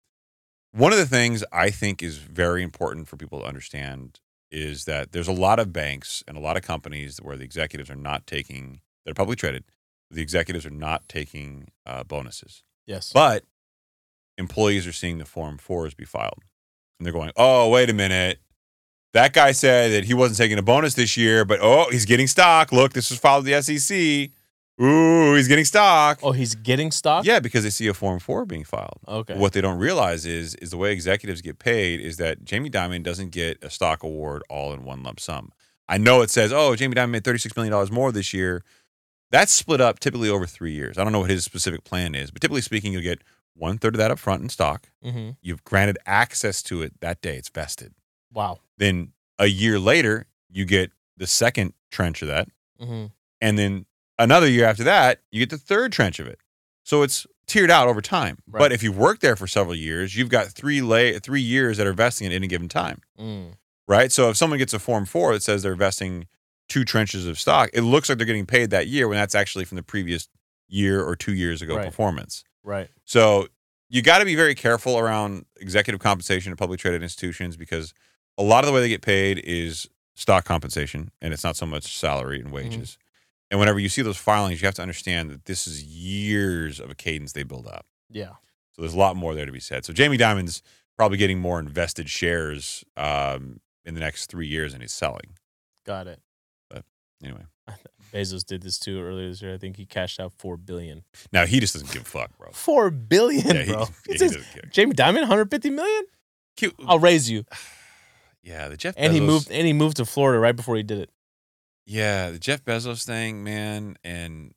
One of the things I think is very important for people to understand is that there's a lot of banks and a lot of companies where the executives are not taking, that are publicly traded, the executives are not taking bonuses. Yes. But employees are seeing the Form 4s be filed. And they're going, oh, wait a minute. That guy said that he wasn't taking a bonus this year, but he's getting stock. Look, this was filed with the SEC. Ooh, he's getting stock. Oh, he's getting stock? Yeah, because they see a Form 4 being filed. Okay. What they don't realize is the way executives get paid is that Jamie Dimon doesn't get a stock award all in one lump sum. I know it says, Jamie Dimon made $36 million more this year. That's split up typically over 3 years. I don't know what his specific plan is, but typically speaking, you'll get 1/3 of that up front in stock. Mm-hmm. You've granted access to it that day. It's vested. Wow. Then a year later, you get the second trench of that. Mm-hmm. And then another year after that, you get the third trench of it. So it's tiered out over time. Right. But if you've worked there for several years, you've got 3 years that are vesting at any given time. Right? So if someone gets a Form 4 that says they're vesting 2 trenches of stock, it looks like they're getting paid that year when that's actually from the previous year or 2 years ago Right. performance. Right. So you got to be very careful around executive compensation at publicly traded institutions because a lot of the way they get paid is stock compensation, and it's not so much salary and wages. And whenever you see those filings, you have to understand that this is years of a cadence they build up. Yeah. So there's a lot more there to be said. So Jamie Dimon's probably getting more invested shares in the next 3 years than he's selling. Got it. Anyway, Bezos did this too earlier this year. I think he cashed out $4 billion. now he just doesn't give a fuck, bro. $4 billion, Yeah, bro. he It's just- doesn't care. Jamie Dimon, $150 million? Cute. I'll raise you. Yeah, the Jeff And Bezos. he moved to Florida right before he did it. Yeah, the Jeff Bezos thing, man, and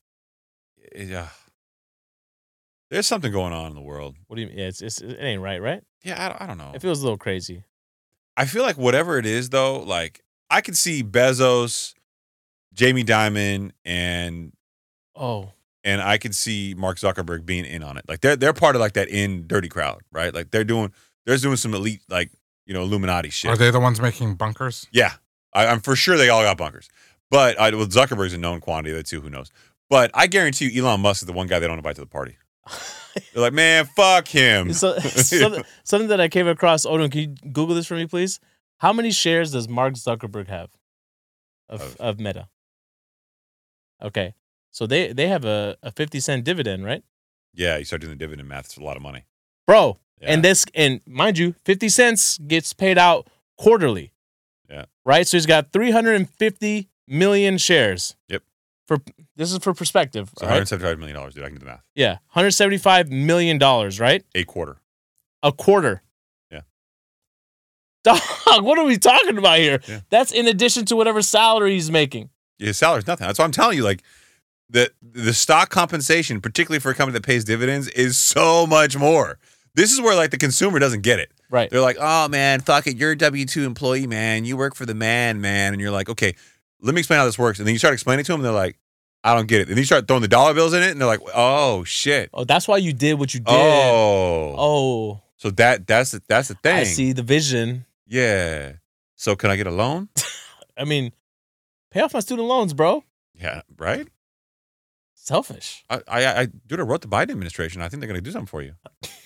there's something going on in the world. What do you mean? Yeah, it ain't right? Yeah, I don't know. It feels a little crazy. I feel like whatever it is, though, like I could see Bezos, Jamie Dimon, and Oh, I could see Mark Zuckerberg being in on it. Like they're part of like that dirty crowd, right? Like they're doing some elite like Illuminati shit. Are they the ones making bunkers? Yeah, I'm for sure they all got bunkers. But Zuckerberg's a known quantity. The two, who knows? But I guarantee you, Elon Musk is the one guy they don't invite to the party. They're like, man, fuck him. something that I came across. Odin, can you Google this for me, please? How many shares does Mark Zuckerberg have of Meta? Okay, so they have a 50-cent dividend, right? Yeah, you start doing the dividend math. It's a lot of money. Bro, Yeah. and mind you, 50 cents gets paid out quarterly. Yeah. Right? So he's got 350 million shares. Yep. This is for perspective. So right? $175 million, dude. I can do the math. Yeah. $175 million, right? A quarter. A quarter. Yeah. Dog, what are we talking about here? Yeah. That's in addition to whatever salary he's making. His salary's nothing. That's what I'm telling you. Like the stock compensation, particularly for a company that pays dividends, is so much more. This is where like the consumer doesn't get it. Right. They're like, oh man, fuck it. You're a W-2 employee, man. You work for the man. And you're like, okay, let me explain how this works. And then you start explaining to them, and they're like, I don't get it. And then you start throwing the dollar bills in it, and they're like, oh shit. Oh, that's why you did what you did. Oh. So that's the thing. I see the vision. Yeah. So can I get a loan? I mean, pay off my student loans, bro. Yeah. Right. Selfish. Dude, I wrote the Biden administration. I think they're going to do something for you.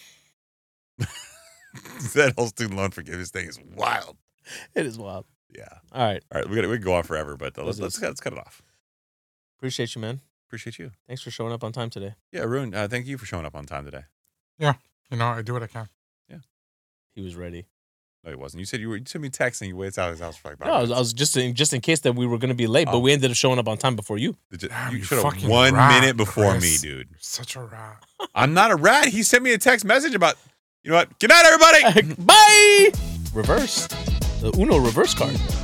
That whole student loan forgiveness thing is wild. It is wild. Yeah. All right. All right. We can go on forever, but let's cut it off. Appreciate you, man. Appreciate you. Thanks for showing up on time today. Yeah, Arun, thank you for showing up on time today. I do what I can. He was ready. No, he wasn't. You said you sent me a text and you waited out of his house for like 5 No, I minutes. was just in case that we were going to be late, but Oh. we ended up showing up on time before you. Damn, You you should have fucking 1 rat, minute before Chris. me, dude. You're such a rat. I'm not a rat. He sent me a text message about, you know what? Good night, everybody. Bye. Reverse. The Uno reverse card.